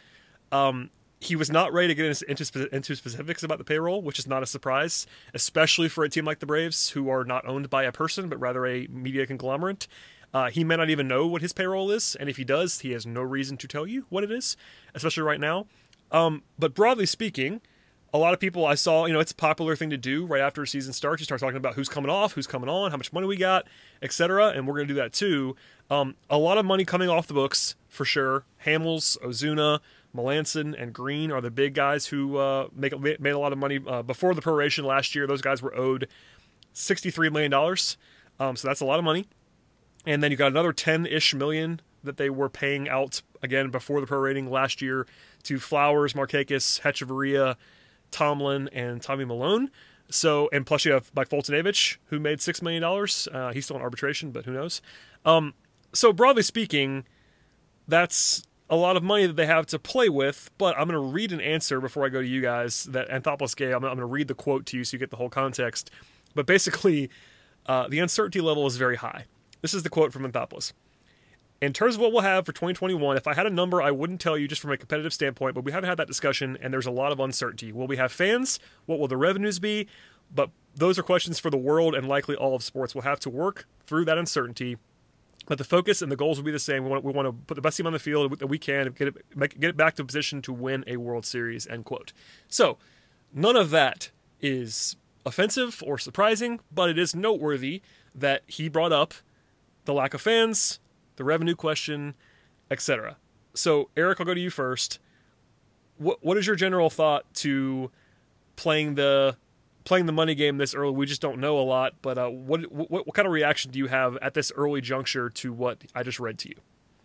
He was not ready to get into specifics about the payroll, which is not a surprise, especially for a team like the Braves, who are not owned by a person, but rather a media conglomerate. He may not even know what his payroll is, and if he does, he has no reason to tell you what it is, especially right now. But broadly speaking, a lot of people I saw, it's a popular thing to do right after a season starts. You start talking about who's coming off, who's coming on, how much money we got, etc. And we're going to do that too. A lot of money coming off the books for sure. Hamels, Ozuna, Melanson, and Green are the big guys who made a lot of money before the proration last year. Those guys were owed $63 million. So that's a lot of money. And then you got another 10-ish million that they were paying out again before the prorating last year to Flowers, Markakis, Hechavarria, Tomlin, and Tommy Malone. So, and plus you have Mike Foltynewicz, who made $6 million. He's still in arbitration, but who knows? So broadly speaking, that's a lot of money that they have to play with, but I'm going to read an answer before I go to you guys that Anthopoulos gave. I'm going to read the quote to you so you get the whole context. But basically, the uncertainty level is very high. This is the quote from Anthopoulos. In terms of what we'll have for 2021, if I had a number, I wouldn't tell you just from a competitive standpoint, but we haven't had that discussion, and there's a lot of uncertainty. Will we have fans? What will the revenues be? But those are questions for the world and likely all of sports. We'll have to work through that uncertainty. But the focus and the goals will be the same. We want to put the best team on the field that we can and get it back to a position to win a World Series, end quote. So none of that is offensive or surprising, but it is noteworthy that he brought up the lack of fans, the revenue question, etc. So, Eric, I'll go to you first. What is your general thought to playing the money game this early? We just don't know a lot, but what kind of reaction do you have at this early juncture to what I just read to you?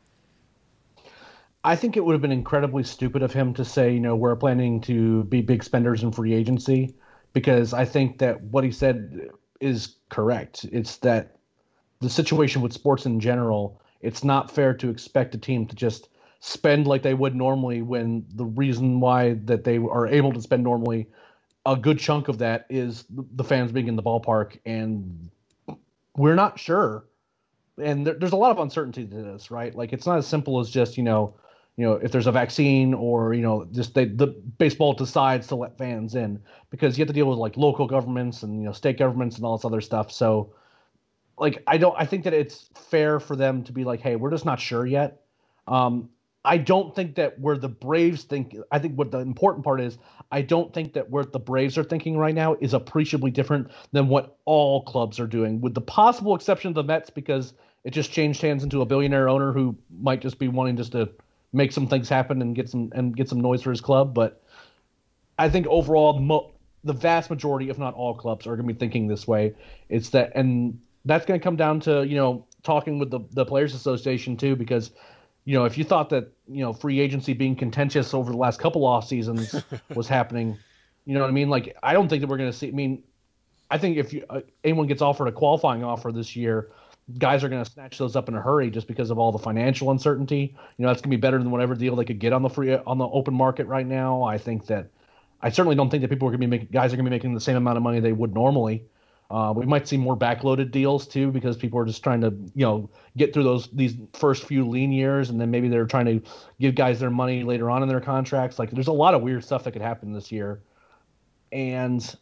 I think it would have been incredibly stupid of him to say, we're planning to be big spenders in free agency, because I think that what he said is correct. It's that the situation with sports in general, it's not fair to expect a team to just spend like they would normally, when the reason why that they are able to spend normally, a good chunk of that is the fans being in the ballpark, and we're not sure. And there's a lot of uncertainty to this, right? Like, it's not as simple as just, if there's a vaccine or, just the baseball decides to let fans in, because you have to deal with like local governments and, state governments and all this other stuff. So, like, I think that it's fair for them to be like, hey, we're just not sure yet. I don't think that where the Braves think, I think what the important part is, I don't think that where the Braves are thinking right now is appreciably different than what all clubs are doing, with the possible exception of the Mets, because it just changed hands into a billionaire owner who might just be wanting just to make some things happen and get some noise for his club. But I think overall, the vast majority, if not all clubs, are going to be thinking this way. It's that, and that's going to come down to, talking with the Players Association too, because, if you thought that, free agency being contentious over the last couple off seasons was happening, you know what I mean? Like, I don't think that we're going to see, I think if anyone gets offered a qualifying offer this year, guys are going to snatch those up in a hurry just because of all the financial uncertainty. That's going to be better than whatever deal they could get on the open market right now. I certainly don't think that people are going to be guys are going to be making the same amount of money they would normally. We might see more backloaded deals too, because people are just trying to, get through these first few lean years, and then maybe they're trying to give guys their money later on in their contracts. Like, there's a lot of weird stuff that could happen this year, and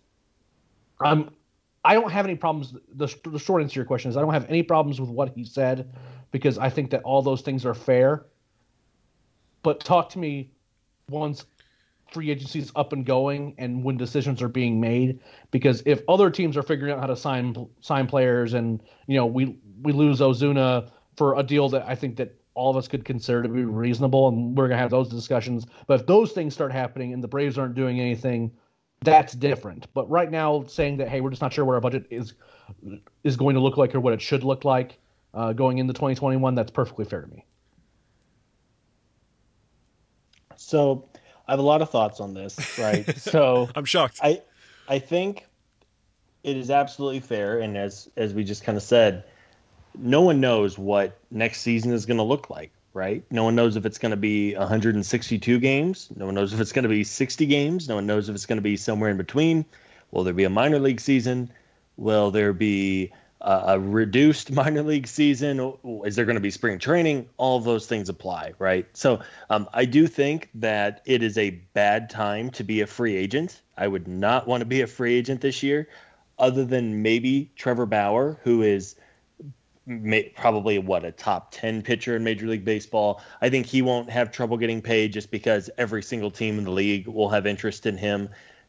I don't have any problems. The short answer to your question is I don't have any problems with what he said, because I think that all those things are fair. But talk to me once free agency is up and going and when decisions are being made, because if other teams are figuring out how to sign players, and we lose Ozuna for a deal that I think that all of us could consider to be reasonable, and we're gonna have those discussions. But if those things start happening and the Braves aren't doing anything, that's different. But right now, saying that, hey, we're just not sure what our budget is going to look like, or what it should look like going into 2021, that's perfectly fair to me. So I have a lot of thoughts on this, right? So I'm shocked. I think it is absolutely fair, and as we just kind of said, no one knows what next season is going to look like, right? No one knows if it's going to be 162 games. No one knows if it's going to be 60 games. No one knows if it's going to be somewhere in between. Will there be a minor league season? Will there be a reduced minor league season? Is there going to be spring training? All of those things apply, right? So I do think that it is a bad time to be a free agent. I would not want to be a free agent this year, other than maybe Trevor Bauer, who is probably a top 10 pitcher in Major League Baseball. I think he won't have trouble getting paid just because every single team in the league will have interest in him.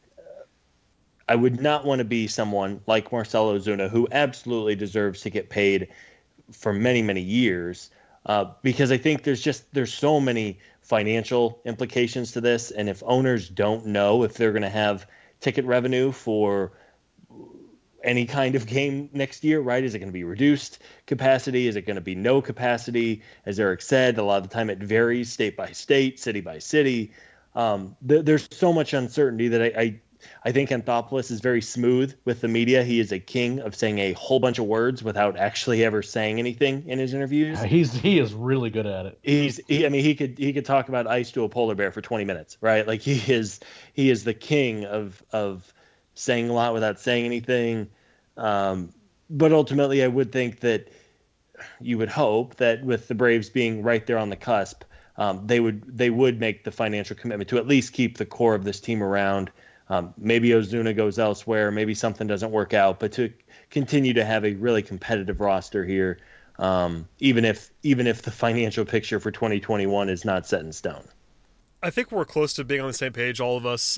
I would not want to be someone like Marcell Ozuna, who absolutely deserves to get paid for many, many years, because I think there's so many financial implications to this. And if owners don't know if they're going to have ticket revenue for any kind of game next year, right? Is it going to be reduced capacity? Is it going to be no capacity? As Eric said, a lot of the time it varies state by state, city by city. There's so much uncertainty that I think Anthopoulos is very smooth with the media. He is a king of saying a whole bunch of words without actually ever saying anything in his interviews. He is really good at it. He could talk about ice to a polar bear for 20 minutes, right? Like he is the king of saying a lot without saying anything. But ultimately, I would think that you would hope that with the Braves being right there on the cusp, they would make the financial commitment to at least keep the core of this team around. Maybe Ozuna goes elsewhere, maybe something doesn't work out, but to continue to have a really competitive roster here, even if the financial picture for 2021 is not set in stone. I think we're close to being on the same page, all of us.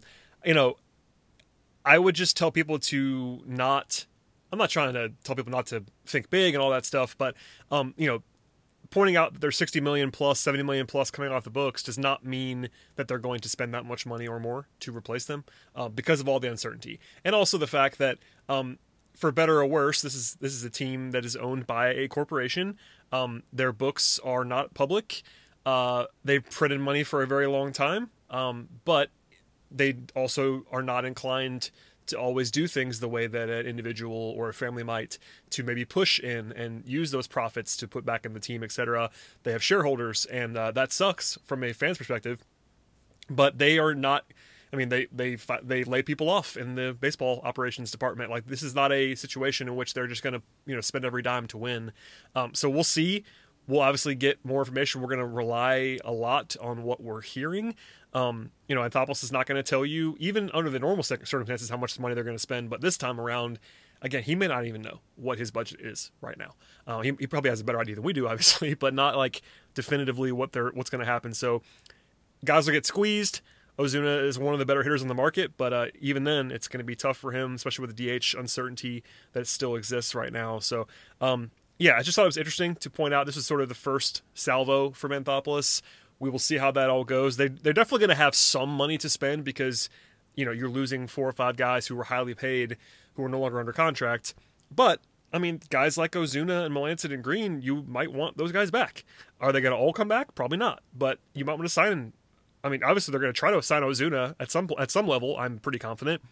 I would just tell people to not. I'm not trying to tell people not to think big and all that stuff, but pointing out that there's 60 million plus, 70 million plus coming off the books does not mean that they're going to spend that much money or more to replace them, because of all the uncertainty, and also the fact that, for better or worse, this is a team that is owned by a corporation. Their books are not public. They've printed money for a very long time, but they also are not inclined to always do things the way that an individual or a family might, to maybe push in and use those profits to put back in the team, etc. They have shareholders, and that sucks from a fan's perspective. But they are not. I mean, they lay people off in the baseball operations department. Like, this is not a situation in which they're just going to spend every dime to win. So we'll see. We'll obviously get more information. We're going to rely a lot on what we're hearing. Anthopoulos is not going to tell you, even under the normal circumstances, how much money they're going to spend. But this time around, again, he may not even know what his budget is right now. He probably has a better idea than we do, obviously, but not like definitively what's going to happen. So guys will get squeezed. Ozuna is one of the better hitters on the market, but even then, it's going to be tough for him, especially with the DH uncertainty that still exists right now. So, I just thought it was interesting to point out this is sort of the first salvo from Anthopoulos. We will see how that all goes. They're definitely going to have some money to spend because, you're losing 4 or 5 guys who were highly paid, who are no longer under contract. But, I mean, guys like Ozuna and Melancon and Green, you might want those guys back. Are they going to all come back? Probably not. But you might want to sign. I mean, obviously they're going to try to sign Ozuna at some level. I'm pretty confident.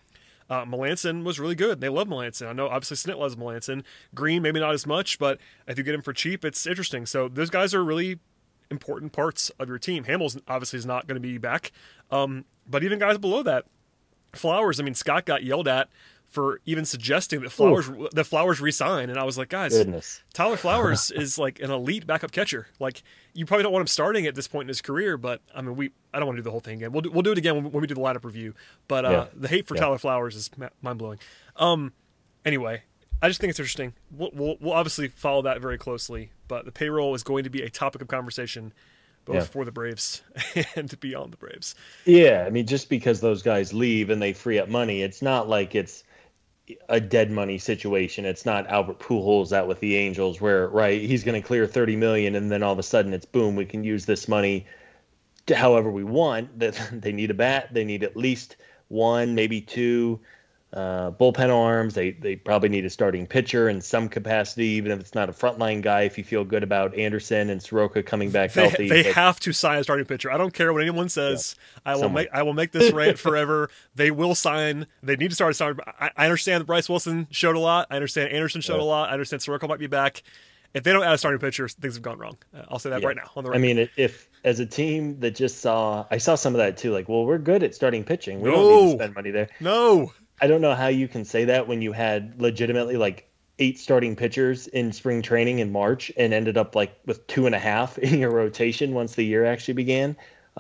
Melanson was really good. They love Melanson. I know obviously Snit loves Melanson. Green, maybe not as much, but if you get him for cheap, it's interesting. So those guys are really important parts of your team. Hamels obviously is not going to be back. But even guys below that, Flowers, I mean, Scott got yelled at for even suggesting that Flowers resign, and I was like, guys, Goodness. Tyler Flowers is like an elite backup catcher. Like, you probably don't want him starting at this point in his career, but I mean, I don't want to do the whole thing again. We'll do it again when we do the lineup review. But the hate for Tyler Flowers is mind blowing. Anyway, I just think it's interesting. We'll obviously follow that very closely, but the payroll is going to be a topic of conversation both for the Braves and beyond the Braves. Yeah, I mean, just because those guys leave and they free up money, it's not like it's a dead money situation. It's not Albert Pujols out with the Angels where, right, he's going to clear $30 million and then all of a sudden it's boom, we can use this money to however we want. That they need a bat, they need at least one, maybe two bullpen arms. They probably need a starting pitcher in some capacity, even if it's not a frontline guy. If you feel good about Anderson and Soroka coming back healthy, they have to sign a starting pitcher. I don't care what anyone says. I will make this rant forever. They will sign. They need to start a starting. I understand that Bryce Wilson showed a lot. I understand Anderson showed a lot. I understand Soroka might be back. If they don't add a starting pitcher, things have gone wrong. I'll say that right now on the record. I mean, if as a team that I saw some of that too. Like, well, we're good at starting pitching. We don't need to spend money there. No. I don't know how you can say that when you had legitimately like 8 starting pitchers in spring training in March and ended up like with 2.5 in your rotation once the year actually began.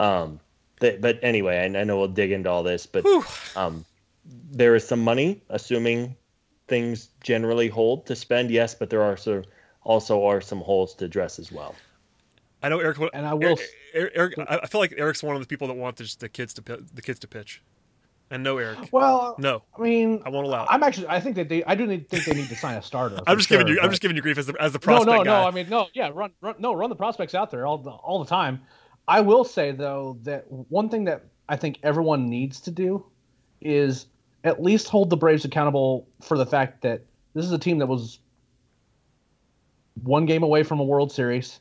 But anyway, I know we'll dig into all this, but there is some money, assuming things generally hold, to spend. Yes, but there are also are some holes to address as well. I know Eric, and I will. Eric, I feel like Eric's one of the people that want the kids to pitch. And no, Eric. Well, no. I mean, I won't allow it. I think that I do think they need to sign a starter. I'm just giving you grief as the prospect guy. No. I mean, no. Yeah, run the prospects out there all the time. I will say though that one thing that I think everyone needs to do is at least hold the Braves accountable for the fact that this is a team that was one game away from a World Series,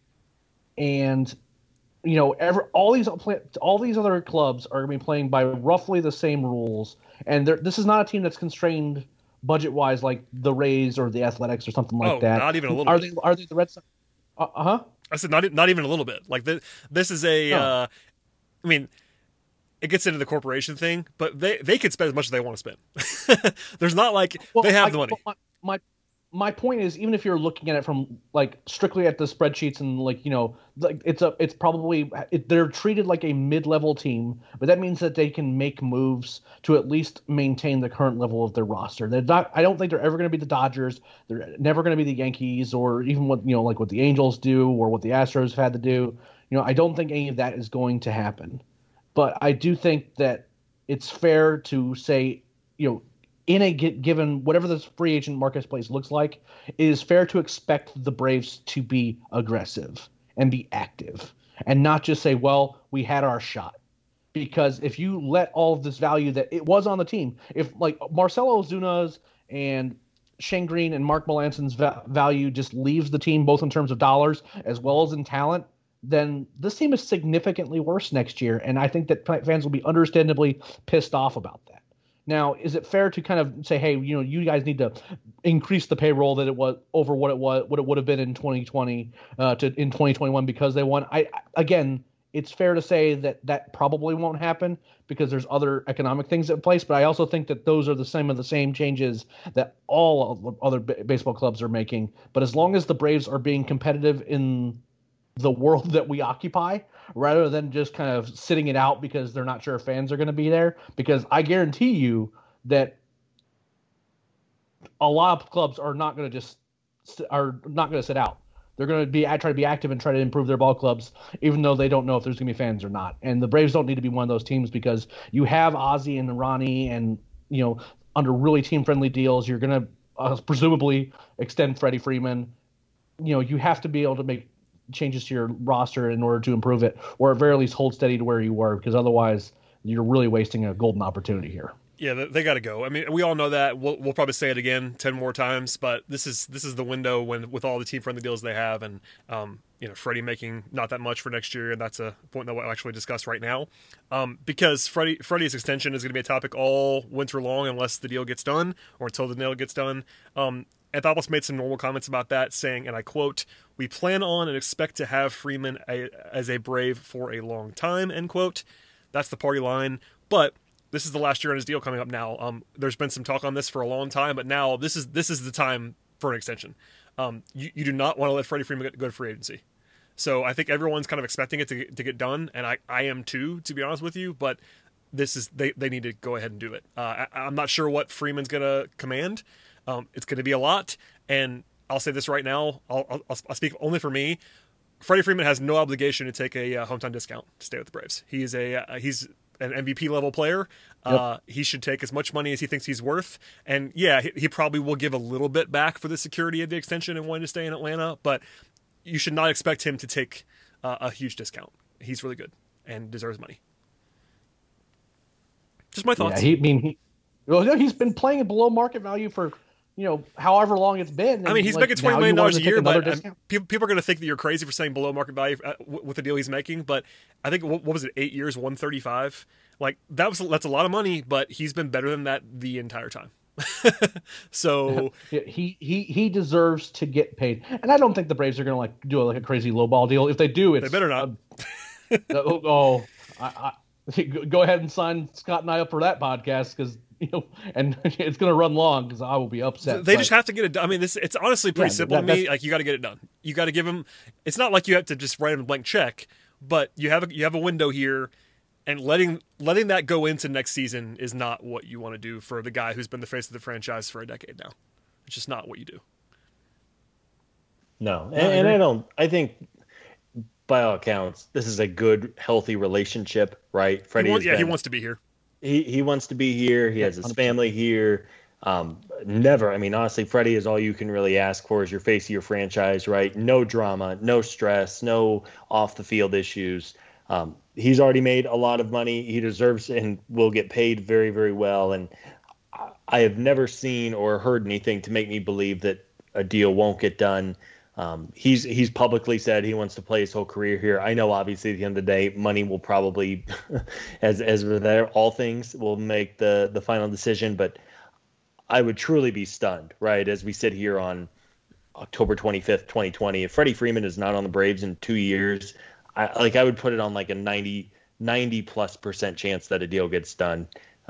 and you know, all these other clubs are going to be playing by roughly the same rules, and this is not a team that's constrained budget-wise like the Rays or the Athletics or something like that. Not even a little bit. Are they the Red Sox? I said not even a little bit. Like this is a. I mean, it gets into the corporation thing, but they could spend as much as they want to spend. There's not like they have the money. My point is, even if you're looking at it from like strictly at the spreadsheets and like, you know, like they're treated like a mid-level team, but that means that they can make moves to at least maintain the current level of their roster. I don't think they're ever going to be the Dodgers. They're never going to be the Yankees or even what the Angels do or what the Astros have had to do. You know, I don't think any of that is going to happen. But I do think that it's fair to say, you know, in a given whatever this free agent marketplace looks like, it is fair to expect the Braves to be aggressive and be active and not just say, well, we had our shot. Because if you let all of this value that it was on the team, if like Marcelo Ozuna's and Shane Green and Mark Melanson's value just leaves the team both in terms of dollars as well as in talent, then this team is significantly worse next year. And I think that fans will be understandably pissed off about that. Now, is it fair to kind of say, hey, you know, you guys need to increase the payroll that it was over what it would have been in 2020 in 2021 because they won? Again, it's fair to say that probably won't happen because there's other economic things in place. But I also think that those are the same changes that all other baseball clubs are making. But as long as the Braves are being competitive in the world that we occupy, rather than just kind of sitting it out because they're not sure if fans are going to be there, because I guarantee you that a lot of clubs are not going to sit out. They're going to try to be active and try to improve their ball clubs, even though they don't know if there's going to be fans or not. And the Braves don't need to be one of those teams because you have Ozzie and Ronnie, and you know, under really team-friendly deals, you're going to presumably extend Freddie Freeman. You know, you have to be able to make changes to your roster in order to improve it, or at very least hold steady to where you were, because otherwise you're really wasting a golden opportunity here. Yeah, they got to go. I mean, we all know that. We'll probably say it again 10 more times, but this is the window when with all the team friendly deals they have, and Freddie making not that much for next year, and that's a point that we'll actually discuss right now, because Freddie's extension is going to be a topic all winter long unless the deal gets done or until the deal gets done. Anthopoulos made some normal comments about that, saying, and I quote, "We plan on and expect to have Freeman as a Brave for a long time," end quote. That's the party line, but this is the last year on his deal coming up now. There's been some talk on this for a long time, but now this is the time for an extension. You do not want to let Freddie Freeman go to free agency. So I think everyone's kind of expecting it to get done, and I am too, to be honest with you, but they need to go ahead and do it. I'm not sure what Freeman's going to command. It's going to be a lot, and I'll say this right now. I'll speak only for me. Freddie Freeman has no obligation to take a hometown discount to stay with the Braves. He's an MVP level player. Yep. He should take as much money as he thinks he's worth. And yeah, he probably will give a little bit back for the security of the extension and wanting to stay in Atlanta, but you should not expect him to take a huge discount. He's really good and deserves money. Just my thoughts. Yeah, he's been playing at below market value for, however long it's been. I mean, he's making $20 million a year, but people are going to think that you're crazy for saying below market value with the deal he's making. But I think, what was it, 8 years, 135? Like, that's a lot of money, but he's been better than that the entire time. So he deserves to get paid. And I don't think the Braves are going to do a crazy lowball deal. If they do, they better not. Go ahead and sign Scott and I up for that podcast, because and it's going to run long because I will be upset. They just have to get it done. I mean, it's honestly pretty simple to me. Like, you got to get it done. You got to give him. It's not like you have to just write him a blank check, but you have a window here, and letting that go into next season is not what you want to do for the guy who's been the face of the franchise for a decade now. It's just not what you do. No, and I think by all accounts, this is a good, healthy relationship, right? Freddie, he wants to be here. He wants to be here. He has his family here. Honestly, Freddie is all you can really ask for as your face of your franchise, right? No drama, no stress, no off the field issues. He's already made a lot of money. He deserves and will get paid very, very well. And I have never seen or heard anything to make me believe that a deal won't get done. He's publicly said he wants to play his whole career here. I know, obviously, at the end of the day, money will probably, as with there, all things will make the final decision. But I would truly be stunned, right, as we sit here on October 25th, 2020. If Freddie Freeman is not on the Braves in 2 years, I would put it on like a 90+% chance that a deal gets done.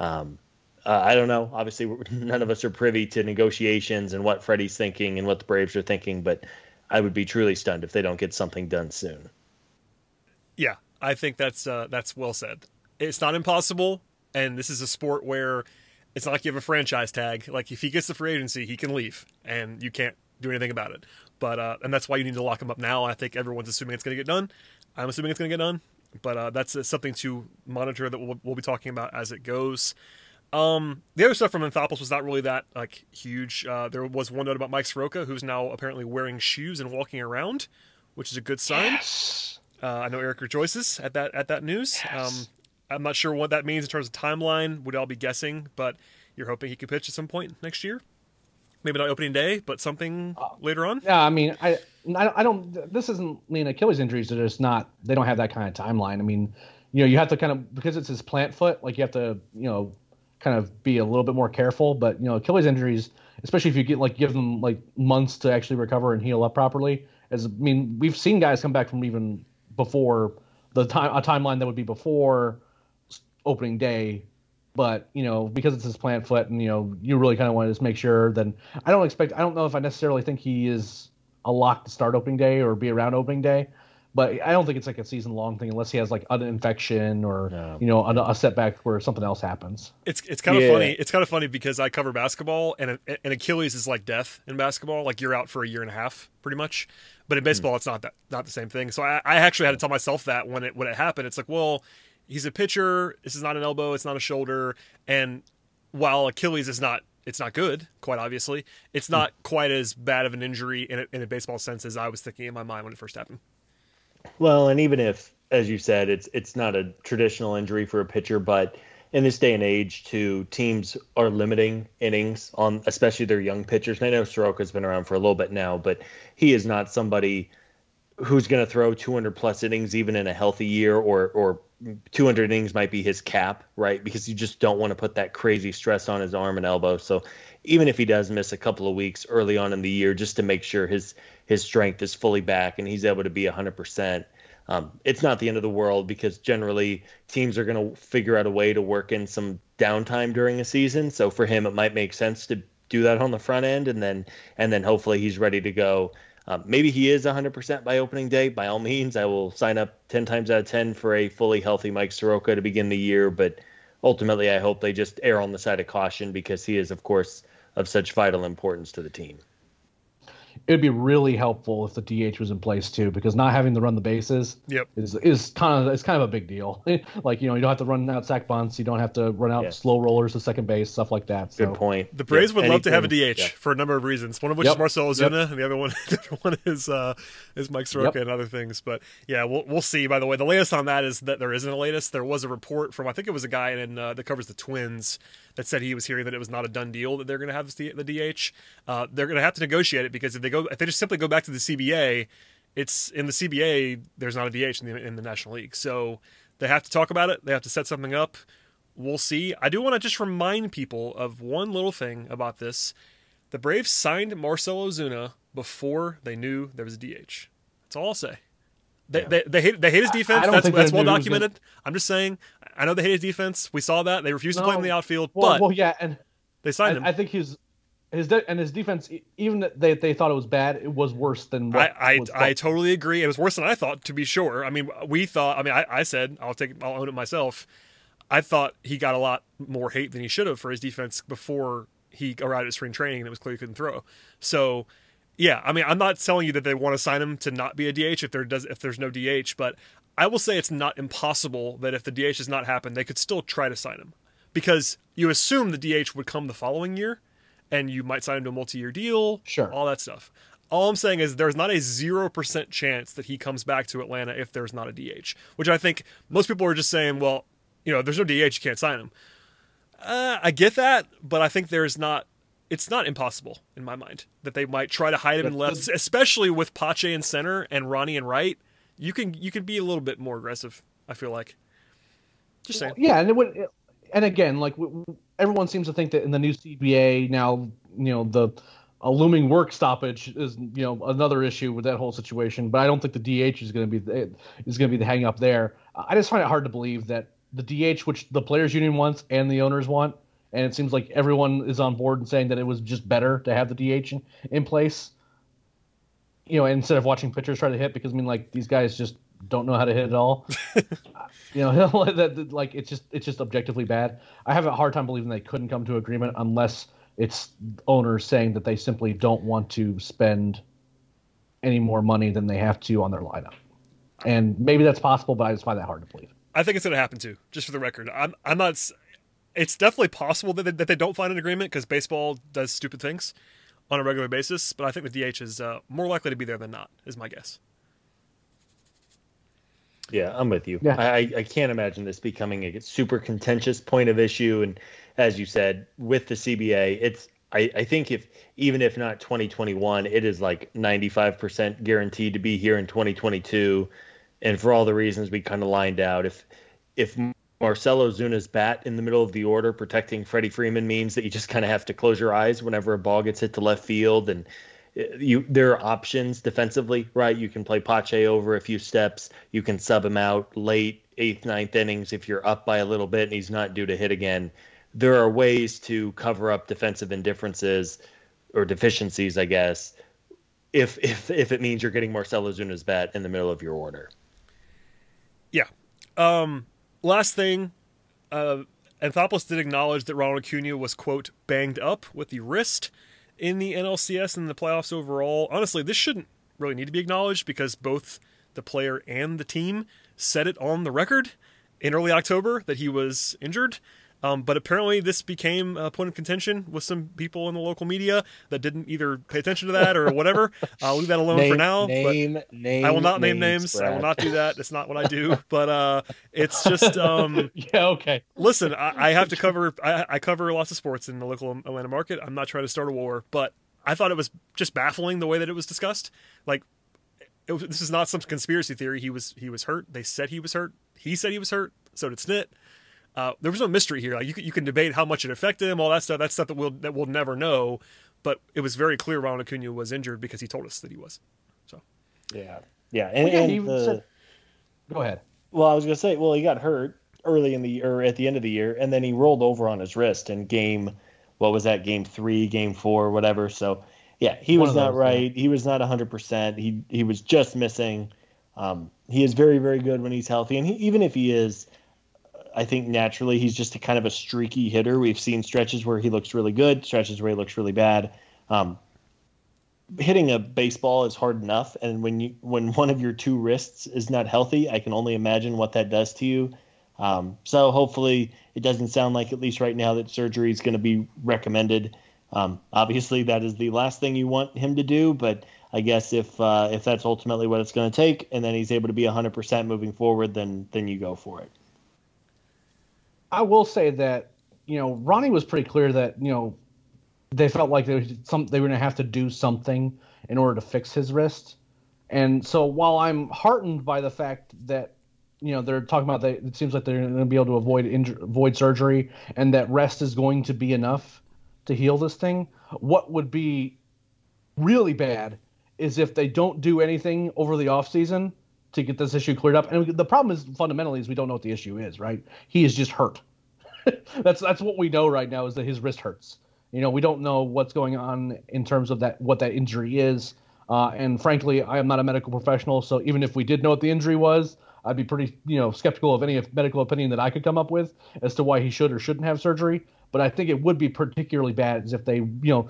I don't know. Obviously, none of us are privy to negotiations and what Freddie's thinking and what the Braves are thinking, but I would be truly stunned if they don't get something done soon. Yeah, I think that's well said. It's not impossible, and this is a sport where it's not like you have a franchise tag. Like, if he gets the free agency, he can leave, and you can't do anything about it. But and that's why you need to lock him up now. I think everyone's assuming it's going to get done. I'm assuming it's going to get done, but that's something to monitor that we'll be talking about as it goes. The other stuff from Anthopoulos was not really that huge. There was one note about Mike Soroka, who's now apparently wearing shoes and walking around, which is a good sign. Yes. I know Eric rejoices at that news. Yes. I'm not sure what that means in terms of timeline. We'd all be guessing, but you're hoping he could pitch at some point next year. Maybe not opening day, but something later on. Yeah, I mean, I don't. This isn't. Achilles injuries are just not. They don't have that kind of timeline. I mean, you have to kind of, because it's his plant foot. Like, you have to, kind of be a little bit more careful. But Achilles injuries, especially if you give them months to actually recover and heal up properly. We've seen guys come back from even before a timeline that would be before opening day. But, because it's his plant foot and, you really kind of want to just make sure, then I don't know if I necessarily think he is a lock to start opening day or be around opening day. But I don't think it's a season-long thing unless he has an infection or, a setback where something else happens. It's kind of funny. It's kind of funny because I cover basketball, and Achilles is like death in basketball. Like, you're out for a year and a half, pretty much. But in baseball, it's not the same thing. So I actually had to tell myself that when it happened. It's like, well, he's a pitcher. This is not an elbow. It's not a shoulder. And while Achilles is not, it's not good, quite obviously, it's not quite as bad of an injury in a baseball sense as I was thinking in my mind when it first happened. Well, and even if, as you said, it's not a traditional injury for a pitcher, but in this day and age, teams are limiting innings on especially their young pitchers. And I know Soroka's been around for a little bit now, but he is not somebody who's going to throw 200 plus innings even in a healthy year, or 200 innings might be his cap, right? Because you just don't want to put that crazy stress on his arm and elbow. So even if he does miss a couple of weeks early on in the year, just to make sure his strength is fully back and he's able to be 100%, it's not the end of the world, because generally teams are going to figure out a way to work in some downtime during a season. So for him, it might make sense to do that on the front end, and then hopefully he's ready to go. Maybe he is 100% by opening day. By all means, I will sign up 10 times out of 10 for a fully healthy Mike Soroka to begin the year. But ultimately, I hope they just err on the side of caution, because he is, of course, of such vital importance to the team. It'd be really helpful if the DH was in place too, because not having to run the bases is kind of a big deal. Like, you don't have to run out sack bunts, you don't have to run out slow rollers to second base, stuff like that. So. Good point. The Braves would love to have a DH for a number of reasons. One of which is Marcell Ozuna, and the other one is Mike Soroka and other things. But yeah, we'll see. By the way, the latest on that is that there isn't a latest. There was a report from, I think it was a guy that covers the Twins, that said he was hearing that it was not a done deal that they're going to have the DH. They're going to have to negotiate it, because if they just simply go back to the CBA, it's in the CBA. There's not a DH in the National League, so they have to talk about it. They have to set something up. We'll see. I do want to just remind people of one little thing about this. The Braves signed Marcell Ozuna before they knew there was a DH. That's all I'll say. They hate his defense. That's well documented. I'm just saying. I know they hate his defense. We saw that. They refused to play him in the outfield. And they signed him. I think his defense, even that they thought it was bad, it was worse than what I totally agree. It was worse than I thought, to be sure. I mean, I said I'll own it myself. I thought he got a lot more hate than he should have for his defense before he arrived at spring training and it was clear he couldn't throw. So, yeah, I mean, I'm not telling you that they want to sign him to not be a DH if there's no DH, but I will say it's not impossible that if the DH does not happen, they could still try to sign him, because you assume the DH would come the following year, and you might sign him to a multi-year deal, all that stuff. All I'm saying is there's not a 0% chance that he comes back to Atlanta if there's not a DH, which I think most people are just saying, well, there's no DH, you can't sign him. I get that, but I think it's not impossible in my mind that they might try to hide him in left, especially with Pache in center and Ronnie in right. You can be a little bit more aggressive, I feel like. Just saying. Yeah, and it would, and again, like everyone seems to think that in the new CBA now, a looming work stoppage is another issue with that whole situation. But I don't think the DH is going to be the hang up there. I just find it hard to believe that the DH, which the players' union wants and the owners want, and it seems like everyone is on board and saying that it was just better to have the DH in place. Instead of watching pitchers try to hit, because these guys just don't know how to hit at all. It's just objectively bad. I have a hard time believing they couldn't come to agreement unless it's owners saying that they simply don't want to spend any more money than they have to on their lineup. And maybe that's possible, but I just find that hard to believe. I think it's going to happen too. Just for the record, I'm not. It's definitely possible that they don't find an agreement, because baseball does stupid things on a regular basis, but I think the DH is more likely to be there than not, is my guess. Yeah, I'm with you. Yeah. I can't imagine this becoming a super contentious point of issue. And as you said, with the CBA, I think even if not 2021, it is like 95% guaranteed to be here in 2022. And for all the reasons we kind of lined out, if Marcell Ozuna's bat in the middle of the order protecting Freddie Freeman means that you just kind of have to close your eyes whenever a ball gets hit to left field, and there are options defensively, right? You can play Pache over a few steps. You can sub him out late, 8th, 9th innings if you're up by a little bit and he's not due to hit again. There are ways to cover up defensive indifferences or deficiencies, I guess, if it means you're getting Marcell Ozuna's bat in the middle of your order. Yeah. Last thing, Anthopoulos did acknowledge that Ronald Acuna was, quote, banged up with the wrist in the NLCS and the playoffs overall. Honestly, this shouldn't really need to be acknowledged, because both the player and the team said it on the record in early October that he was injured. But apparently this became a point of contention with some people in the local media that didn't either pay attention to that or whatever. I'll leave that alone for now. Name, I will not name names. Brad. I will not do that. It's not what I do. But it's just yeah, okay. Listen, I have to cover. I cover lots of sports in the local Atlanta market. I'm not trying to start a war, but I thought it was just baffling the way that it was discussed. Like, this is not some conspiracy theory. He was hurt. They said he was hurt. He said he was hurt. So did Snit. There was no mystery here. Like, you can debate how much it affected him, all that stuff. That's stuff that we'll never know. But it was very clear Ronald Acuna was injured because he told us that he was. So yeah, Go ahead. Well, I was gonna say, he got hurt early in the year, or at the end of the year, and then he rolled over on his wrist in game 3, game 4, whatever. So yeah, he was not right. He was not 100%. He was just missing. He is very, very good when he's healthy, and even if he is, I think naturally he's just a kind of a streaky hitter. We've seen stretches where he looks really good, stretches where he looks really bad. Hitting a baseball is hard enough, and when one of your two wrists is not healthy, I can only imagine what that does to you. So hopefully it doesn't sound like, at least right now, that surgery is going to be recommended. Obviously that is the last thing you want him to do, but I guess if that's ultimately what it's going to take, and then he's able to be 100% moving forward, then you go for it. I will say that, Ronnie was pretty clear that, they felt like they were going to have to do something in order to fix his wrist. And so while I'm heartened by the fact that, they're talking about that it seems like they're going to be able to avoid surgery and that rest is going to be enough to heal this thing, what would be really bad is if they don't do anything over the offseason to get this issue cleared up. And the problem is, fundamentally, is we don't know what the issue is, right? He is just hurt. That's what we know right now, is that his wrist hurts. We don't know what's going on in terms of what that injury is. And frankly, I am not a medical professional, so even if we did know what the injury was, I'd be pretty, skeptical of any medical opinion that I could come up with as to why he should or shouldn't have surgery. But I think it would be particularly bad if they,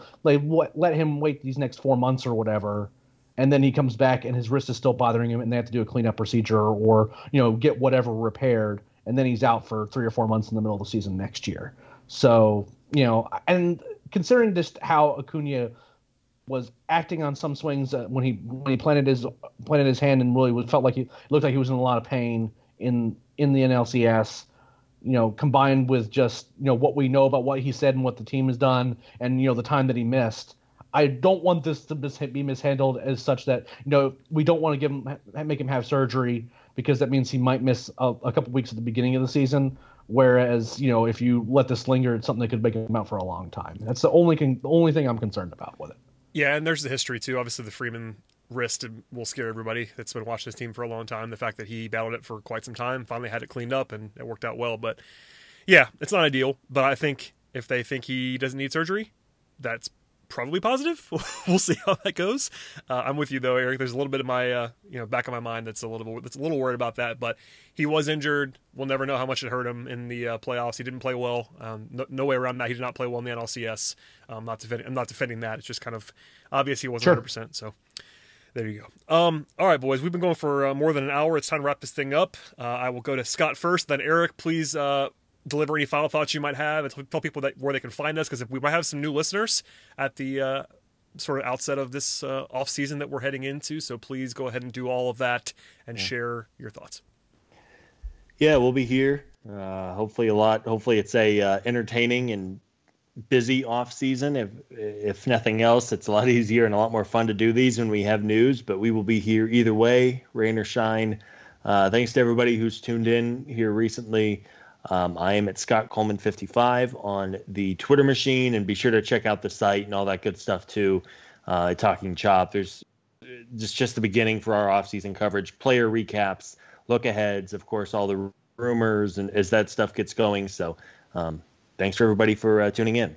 let him wait these next 4 months or whatever, and then he comes back and his wrist is still bothering him and they have to do a cleanup procedure or, get whatever repaired, and then he's out for 3 or 4 months in the middle of the season next year. So, and considering just how Acuna was acting on some swings when he planted his hand and really felt like he looked like he was in a lot of pain in the NLCS, combined with just, what we know about what he said and what the team has done and, the time that he missed. I don't want this to be mishandled as such that, we don't want to make him have surgery because that means he might miss a couple weeks at the beginning of the season. Whereas, if you let this linger, it's something that could make him out for a long time. That's the only thing I'm concerned about with it. Yeah, and there's the history too. Obviously, the Freeman wrist will scare everybody that's been watching this team for a long time. The fact that he battled it for quite some time, finally had it cleaned up, and it worked out well. But yeah, it's not ideal. But I think if they think he doesn't need surgery, that's probably positive. We'll see how that goes. I'm with you though, Eric. There's a little bit of my back of my mind that's a little worried about that. But he was injured. We'll never know how much it hurt him in the playoffs. He didn't play well. No way around that. He did not play well in the NLCS. I'm not defending that. It's just kind of obvious he wasn't 100%. So there you go. All right, boys. We've been going for more than an hour. It's time to wrap this thing up. I will go to Scott first, then Eric. Please deliver any final thoughts you might have and tell people where they can find us, because we might have some new listeners at the sort of outset of this off season that we're heading into. So please go ahead and do all of that and share your thoughts. Yeah, we'll be here. Hopefully it's a entertaining and busy off season. If nothing else, it's a lot easier and a lot more fun to do these when we have news, but we will be here either way, rain or shine. Thanks to everybody who's tuned in here recently. I am at Scott Coleman 55 on the Twitter machine, and be sure to check out the site and all that good stuff too. Talking Chop. There's just the beginning for our off-season coverage, player recaps, look aheads, of course, all the rumors, and as that stuff gets going. So thanks for everybody for tuning in.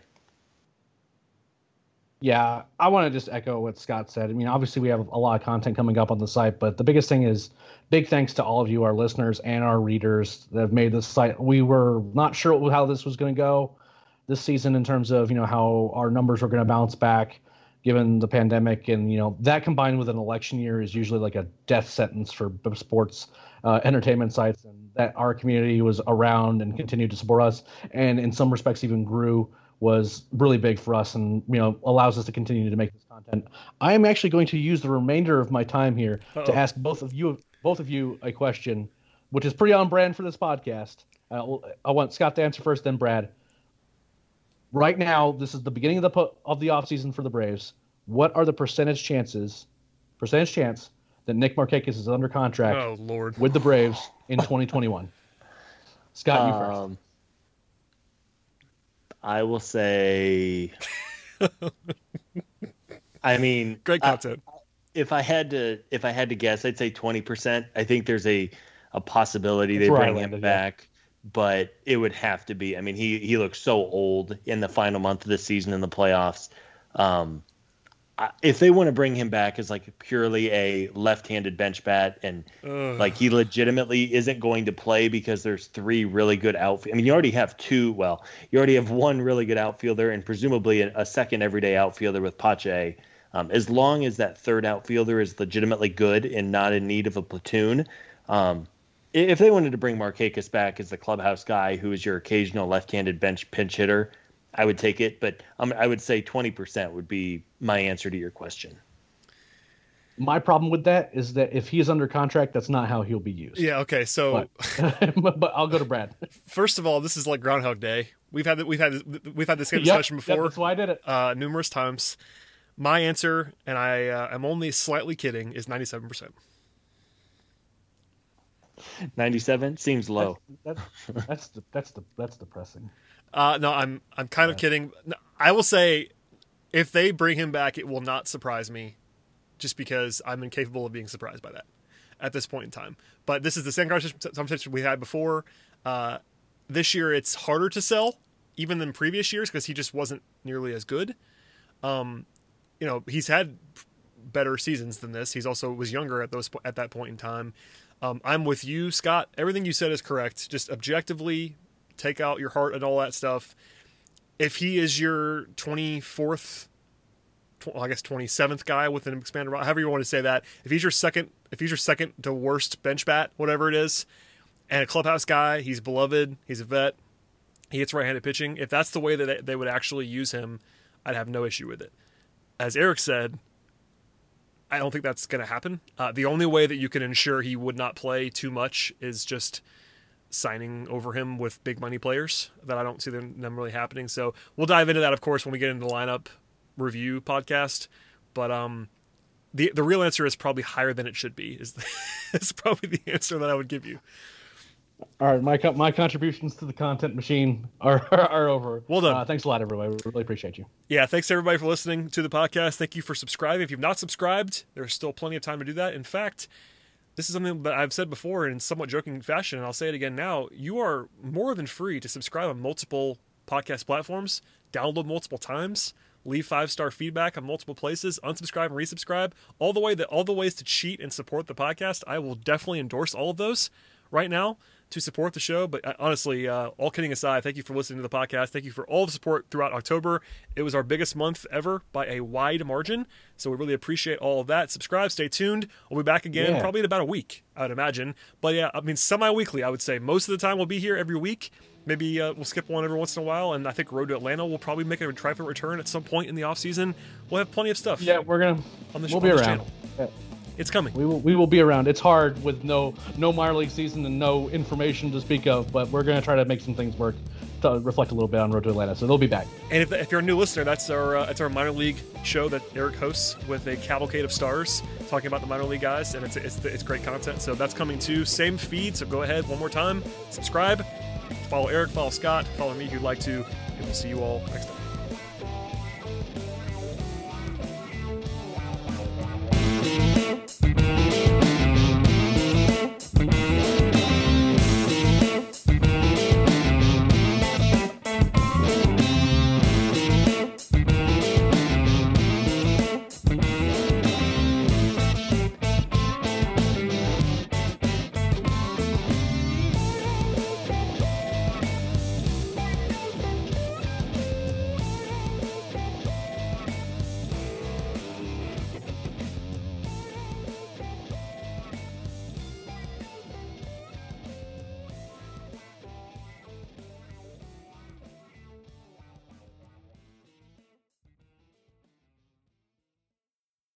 Yeah, I want to just echo what Scott said. I mean, obviously we have a lot of content coming up on the site, but the biggest thing is big thanks to all of you, our listeners and our readers that have made this site. We were not sure how this was going to go this season in terms of, how our numbers were going to bounce back. given the pandemic, and that combined with an election year is usually like a death sentence for sports entertainment sites, and that our community was around and continued to support us, and in some respects even grew, was really big for us, and allows us to continue to make this content. I am actually going to use the remainder of my time here to ask both of you a question, which is pretty on brand for this podcast. I want Scott to answer first, then Brad. Right now, this is the beginning of the offseason for the Braves. What are the percentage chance that Nick Markakis is under contract with the Braves in 2021? Scott, you first. I will say, great content. If I had to guess, I'd say 20%. I think there's a possibility they bring him back. But it would have to be. He looks so old in the final month of the season in the playoffs. If they want to bring him back as like purely a left-handed bench bat, and like he legitimately isn't going to play because there's three really good outfielders. You already have two. Well, you already have one really good outfielder and presumably a second everyday outfielder with Pache. As long as that third outfielder is legitimately good and not in need of a platoon. If they wanted to bring Markakis back as the clubhouse guy who is your occasional left-handed bench pinch hitter, I would take it. But I would say 20% would be my answer to your question. My problem with that is that if he is under contract, that's not how he'll be used. Yeah, okay. So, but I'll go to Brad. First of all, this is like Groundhog Day. We've had this kind of discussion before. That's why I did it numerous times. My answer, and I'm only slightly kidding, is 97%. 97 seems low. That's depressing. No, I'm kind of kidding. I will say, if they bring him back, it will not surprise me, just because I'm incapable of being surprised by that at this point in time. But this is the same conversation we had before. This year, it's harder to sell even than previous years because he just wasn't nearly as good. He's had better seasons than this. He's also was younger at that point in time. I'm with you, Scott. Everything you said is correct. Just objectively take out your heart and all that stuff. If he is your 27th guy with an expanded roster, however you want to say that, if he's your second to worst bench bat, whatever it is, and a clubhouse guy, he's beloved, he's a vet, he hits right-handed pitching. If that's the way that they would actually use him, I'd have no issue with it. As Eric said, I don't think that's going to happen. The only way that you can ensure he would not play too much is just signing over him with big money players that I don't see them really happening. So we'll dive into that, of course, when we get into the lineup review podcast. But the real answer is probably higher than it should be. Is probably the answer that I would give you. All right, my contributions to the content machine are over. Well done. Thanks a lot, everybody. We really appreciate you. Yeah, thanks everybody for listening to the podcast. Thank you for subscribing. If you've not subscribed, there's still plenty of time to do that. In fact, this is something that I've said before in somewhat joking fashion, and I'll say it again now. You are more than free to subscribe on multiple podcast platforms, download multiple times, leave 5-star feedback on multiple places, unsubscribe and resubscribe. All the ways to cheat and support the podcast. I will definitely endorse all of those right now to support the show. But honestly, all kidding aside, thank you for listening to the podcast. Thank you for all the support throughout October. It was our biggest month ever by a wide margin, so we really appreciate all of that. Subscribe, stay tuned. We'll be back again probably in about a week, I would imagine. But yeah, semi-weekly, I would say. Most of the time we'll be here every week. Maybe we'll skip one every once in a while, and I think Road to Atlanta will probably make a triumphant return at some point in the offseason. We'll have plenty of stuff. Yeah, we'll be around. Channel. Yeah. It's coming. We will be around. It's hard with no minor league season and no information to speak of, but we're going to try to make some things work to reflect a little bit on Road to Atlanta. So they'll be back. And if you're a new listener, that's our minor league show that Eric hosts with a cavalcade of stars talking about the minor league guys, and it's great content. So that's coming too. Same feed. So go ahead one more time, subscribe, follow Eric, follow Scott, follow me if you'd like to, and we'll see you all next time.